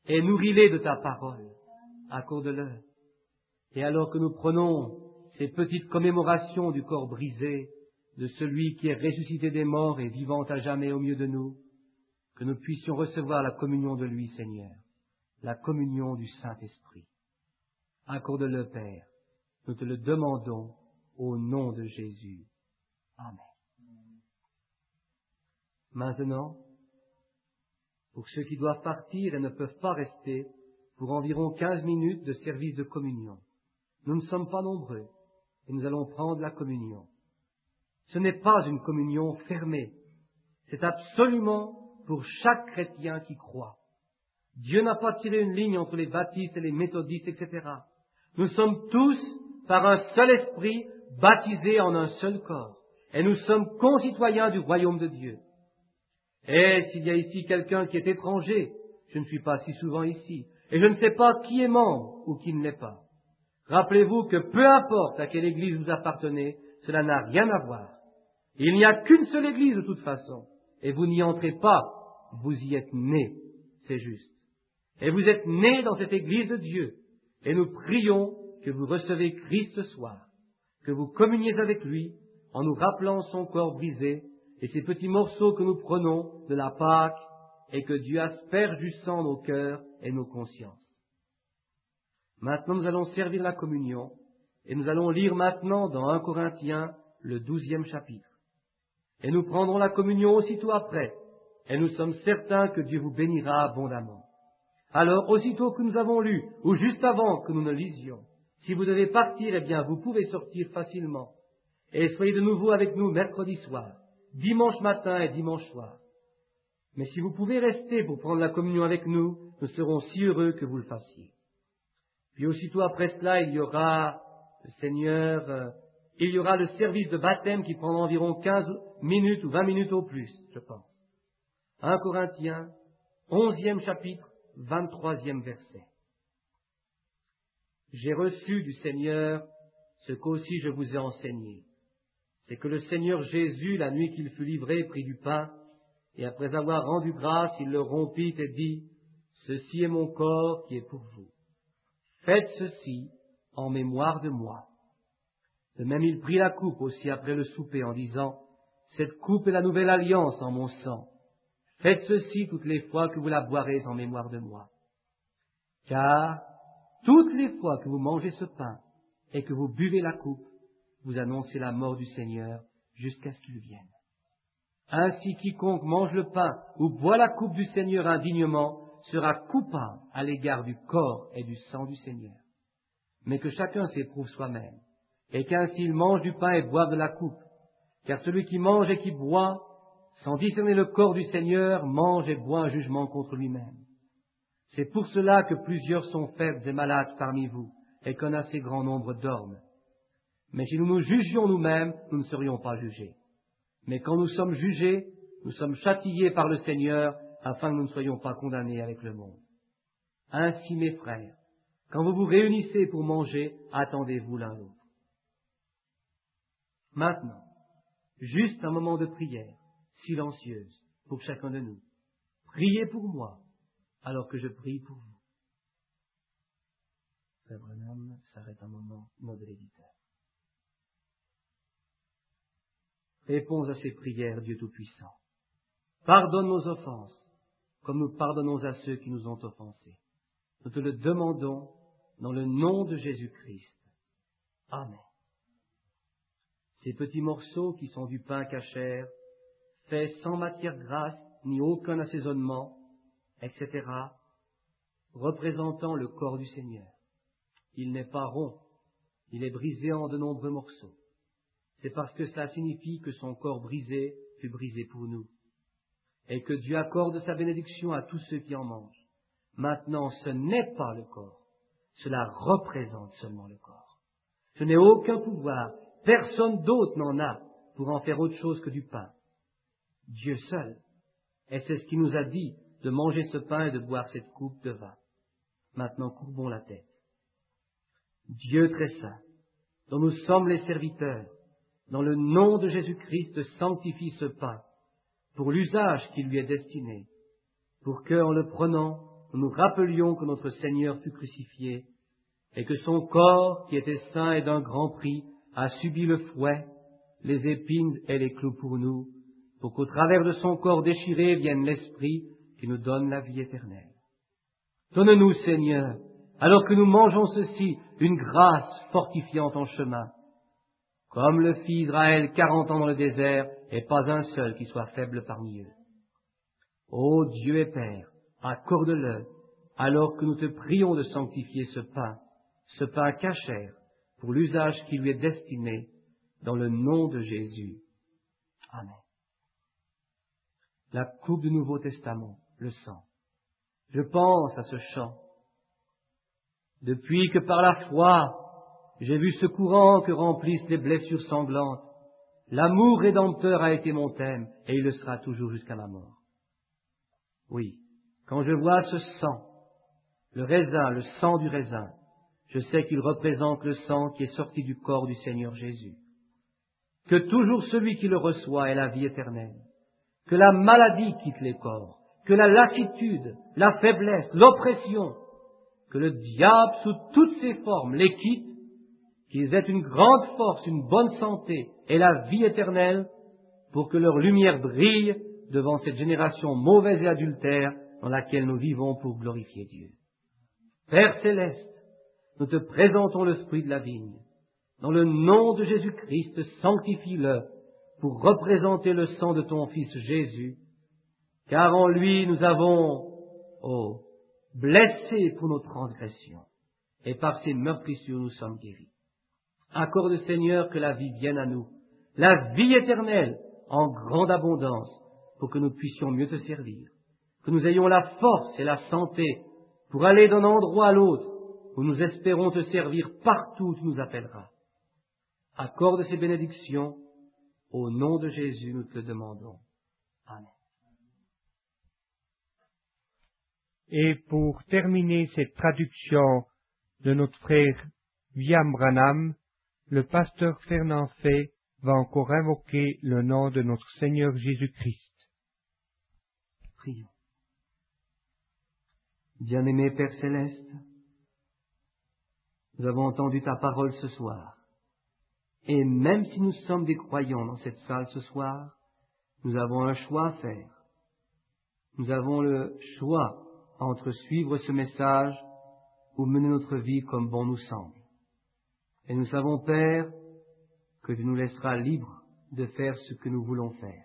et nourris-les de ta parole. Accorde-leur. Et alors que nous prenons ces petites commémorations du corps brisé, de celui qui est ressuscité des morts et vivant à jamais au milieu de nous, que nous puissions recevoir la communion de lui, Seigneur, la communion du Saint-Esprit. Accorde-le, Père, nous te le demandons au nom de Jésus. Amen. Maintenant, pour ceux qui doivent partir et ne peuvent pas rester, pour environ 15 minutes de service de communion. Nous ne sommes pas nombreux et nous allons prendre la communion. Ce n'est pas une communion fermée. C'est absolument pour chaque chrétien qui croit. Dieu n'a pas tiré une ligne entre les baptistes et les méthodistes, etc. Nous sommes tous, par un seul esprit, baptisés en un seul corps. Et nous sommes concitoyens du royaume de Dieu. Et s'il y a ici quelqu'un qui est étranger, je ne suis pas si souvent ici, et je ne sais pas qui est membre ou qui ne l'est pas. Rappelez-vous que peu importe à quelle église vous appartenez, cela n'a rien à voir. Il n'y a qu'une seule église de toute façon, et vous n'y entrez pas, vous y êtes nés, c'est juste. Et vous êtes nés dans cette église de Dieu, et nous prions que vous recevez Christ ce soir, que vous communiez avec lui en nous rappelant son corps brisé et ces petits morceaux que nous prenons de la Pâque, et que Dieu asperge du sang nos cœurs et nos consciences. Maintenant, nous allons servir la communion, et nous allons lire maintenant dans 1 Corinthiens, le 12e chapitre. Et nous prendrons la communion aussitôt après, et nous sommes certains que Dieu vous bénira abondamment. Alors, aussitôt que nous avons lu, ou juste avant que nous ne lisions, si vous devez partir, eh bien, vous pouvez sortir facilement. Et soyez de nouveau avec nous mercredi soir, dimanche matin et dimanche soir. Mais si vous pouvez rester pour prendre la communion avec nous, nous serons si heureux que vous le fassiez. Puis aussitôt après cela, il y aura le service de baptême qui prendra environ 15 minutes ou 20 minutes au plus, je pense. 1 Corinthiens, 11e chapitre, 23e verset. J'ai reçu du Seigneur ce qu'aussi je vous ai enseigné. C'est que le Seigneur Jésus, la nuit qu'il fut livré, prit du pain, et après avoir rendu grâce, il le rompit et dit, « Ceci est mon corps qui est pour vous. Faites ceci en mémoire de moi. » De même, il prit la coupe aussi après le souper en disant, « Cette coupe est la nouvelle alliance en mon sang. Faites ceci toutes les fois que vous la boirez en mémoire de moi. Car toutes les fois que vous mangez ce pain et que vous buvez la coupe, vous annoncez la mort du Seigneur jusqu'à ce qu'il vienne. Ainsi quiconque mange le pain ou boit la coupe du Seigneur indignement sera coupable à l'égard du corps et du sang du Seigneur. Mais que chacun s'éprouve soi-même, et qu'ainsi il mange du pain et boive de la coupe. Car celui qui mange et qui boit, sans discerner le corps du Seigneur, mange et boit un jugement contre lui-même. C'est pour cela que plusieurs sont faibles et malades parmi vous, et qu'un assez grand nombre dorment. Mais si nous nous jugions nous-mêmes, nous ne serions pas jugés. Mais quand nous sommes jugés, nous sommes châtiés par le Seigneur, afin que nous ne soyons pas condamnés avec le monde. Ainsi, mes frères, quand vous vous réunissez pour manger, attendez-vous l'un l'autre. Maintenant, juste un moment de prière, silencieuse, pour chacun de nous. Priez pour moi, alors que je prie pour vous. Frère Branham s'arrête un moment, mot de l'éditeur. Réponds à ces prières, Dieu Tout-Puissant. Pardonne nos offenses, comme nous pardonnons à ceux qui nous ont offensés. Nous te le demandons dans le nom de Jésus-Christ. Amen. Ces petits morceaux qui sont du pain cachère, faits sans matière grasse, ni aucun assaisonnement, etc., représentant le corps du Seigneur. Il n'est pas rond, il est brisé en de nombreux morceaux. C'est parce que cela signifie que son corps brisé fut brisé pour nous, et que Dieu accorde sa bénédiction à tous ceux qui en mangent. Maintenant, ce n'est pas le corps, cela représente seulement le corps. Je n'ai aucun pouvoir, personne d'autre n'en a pour en faire autre chose que du pain. Dieu seul. Et c'est ce qui nous a dit de manger ce pain et de boire cette coupe de vin. Maintenant, courbons la tête. Dieu très saint, dont nous sommes les serviteurs, dans le nom de Jésus-Christ, sanctifie ce pain pour l'usage qui lui est destiné, pour que, en le prenant, nous rappelions que notre Seigneur fut crucifié et que son corps, qui était saint et d'un grand prix, a subi le fouet, les épines et les clous pour nous, pour qu'au travers de son corps déchiré vienne l'Esprit qui nous donne la vie éternelle. Donne-nous, Seigneur, alors que nous mangeons ceci, une grâce fortifiante en chemin, comme le fit Israël 40 ans dans le désert, et pas un seul qui soit faible parmi eux. Ô Dieu et Père, accorde-le, alors que nous te prions de sanctifier ce pain cachère, pour l'usage qui lui est destiné, dans le nom de Jésus. Amen. La coupe du Nouveau Testament, le sang. Je pense à ce chant. Depuis que par la foi, j'ai vu ce courant que remplissent les blessures sanglantes, l'amour rédempteur a été mon thème, et il le sera toujours jusqu'à ma mort. Oui, quand je vois ce sang, le raisin, le sang du raisin, je sais qu'il représente le sang qui est sorti du corps du Seigneur Jésus. Que toujours celui qui le reçoit ait la vie éternelle. Que la maladie quitte les corps. Que la lassitude, la faiblesse, l'oppression, que le diable sous toutes ses formes les quitte, qu'ils aient une grande force, une bonne santé et la vie éternelle pour que leur lumière brille devant cette génération mauvaise et adultère dans laquelle nous vivons pour glorifier Dieu. Père céleste, nous te présentons le fruit de la vigne. Dans le nom de Jésus-Christ, sanctifie-le pour représenter le sang de ton Fils Jésus, car en lui nous avons, blessé pour nos transgressions, et par ses meurtrissures nous sommes guéris. Accorde, Seigneur, que la vie vienne à nous, la vie éternelle en grande abondance, pour que nous puissions mieux te servir, que nous ayons la force et la santé pour aller d'un endroit à l'autre, où nous espérons te servir partout où tu nous appelleras. Accorde ces bénédictions, au nom de Jésus nous te le demandons. Amen. Et pour terminer cette traduction de notre frère William Branham, le pasteur Fernand Fay va encore invoquer le nom de notre Seigneur Jésus-Christ. Prions. Bien-aimé Père Céleste, nous avons entendu ta parole ce soir. Et même si nous sommes des croyants dans cette salle ce soir, nous avons un choix à faire. Nous avons le choix entre suivre ce message ou mener notre vie comme bon nous semble. Et nous savons, Père, que tu nous laisseras libres de faire ce que nous voulons faire.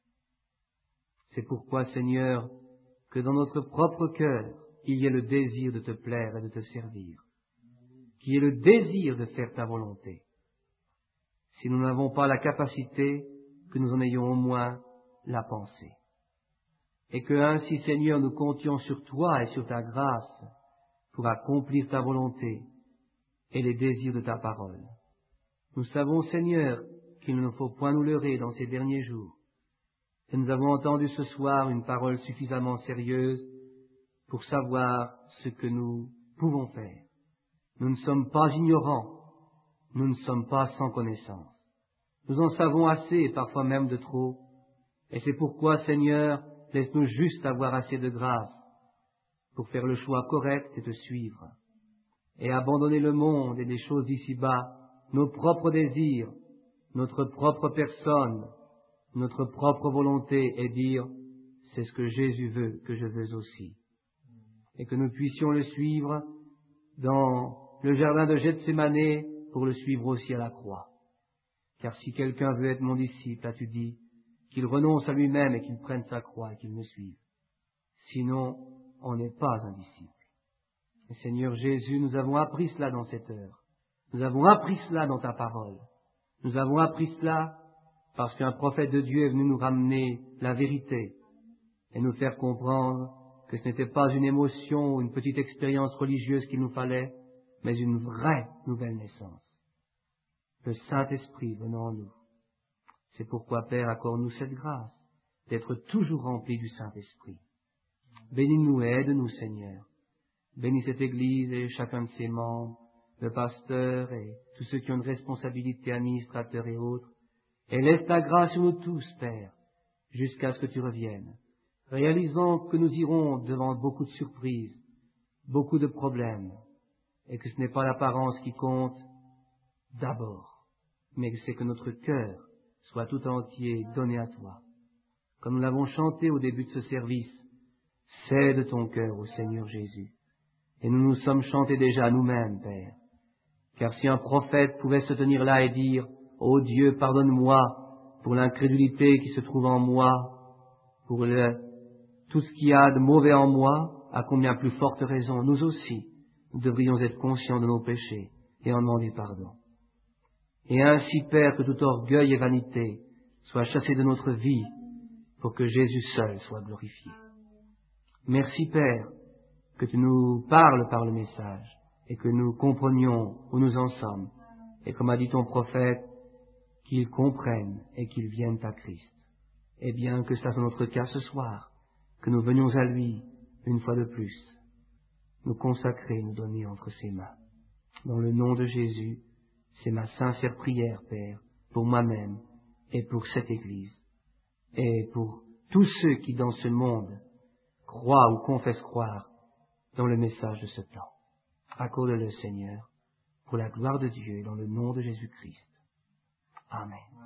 C'est pourquoi, Seigneur, que dans notre propre cœur, il y ait le désir de te plaire et de te servir, qu'il y ait le désir de faire ta volonté. Si nous n'avons pas la capacité, que nous en ayons au moins la pensée. Et que ainsi, Seigneur, nous comptions sur toi et sur ta grâce pour accomplir ta volonté et les désirs de ta parole. Nous savons, Seigneur, qu'il ne faut point nous leurrer dans ces derniers jours. Et nous avons entendu ce soir une parole suffisamment sérieuse pour savoir ce que nous pouvons faire. Nous ne sommes pas ignorants. Nous ne sommes pas sans connaissance. Nous en savons assez, et parfois même de trop. Et c'est pourquoi, Seigneur, laisse-nous juste avoir assez de grâce pour faire le choix correct et te suivre. Et abandonner le monde et les choses d'ici-bas, nos propres désirs, notre propre personne, notre propre volonté, et dire, c'est ce que Jésus veut, que je veux aussi. Et que nous puissions le suivre dans le jardin de Gethsémanée, pour le suivre aussi à la croix. Car si quelqu'un veut être mon disciple, as-tu dit, qu'il renonce à lui-même et qu'il prenne sa croix et qu'il me suive. Sinon, on n'est pas un disciple. Et Seigneur Jésus, nous avons appris cela dans cette heure. Nous avons appris cela dans ta parole. Nous avons appris cela parce qu'un prophète de Dieu est venu nous ramener la vérité et nous faire comprendre que ce n'était pas une émotion ou une petite expérience religieuse qu'il nous fallait, mais une vraie nouvelle naissance. Le Saint-Esprit venant en nous. C'est pourquoi, Père, accorde-nous cette grâce d'être toujours remplis du Saint-Esprit. Bénis-nous et aide-nous, Seigneur. Bénis cette Église et chacun de ses membres, le pasteur et tous ceux qui ont une responsabilité, administrateurs et autres. Et laisse ta grâce sur nous tous, Père, jusqu'à ce que tu reviennes. réalisant que nous irons devant beaucoup de surprises, beaucoup de problèmes, et que ce n'est pas l'apparence qui compte d'abord, mais que c'est que notre cœur soit tout entier donné à toi. Comme nous l'avons chanté au début de ce service, cède ton cœur au Seigneur Jésus. Et nous nous sommes chantés déjà nous-mêmes, Père. Car si un prophète pouvait se tenir là et dire « Ô Dieu, pardonne-moi pour l'incrédulité qui se trouve en moi, pour tout ce qu'il y a de mauvais en moi, à combien plus forte raison, nous aussi, nous devrions être conscients de nos péchés et en demander pardon. Et ainsi, Père, que tout orgueil et vanité soient chassés de notre vie pour que Jésus seul soit glorifié. Merci, Père, que tu nous parles par le message et que nous comprenions où nous en sommes. Et comme a dit ton prophète, qu'ils comprennent et qu'ils viennent à Christ. Eh bien, que ça soit notre cas ce soir, que nous venions à lui, une fois de plus, nous consacrer, nous donner entre ses mains. Dans le nom de Jésus, c'est ma sincère prière, Père, pour moi-même et pour cette Église, et pour tous ceux qui dans ce monde croient ou confessent croire dans le message de ce temps. Accorde-le, Seigneur, pour la gloire de Dieu et dans le nom de Jésus-Christ. Amen.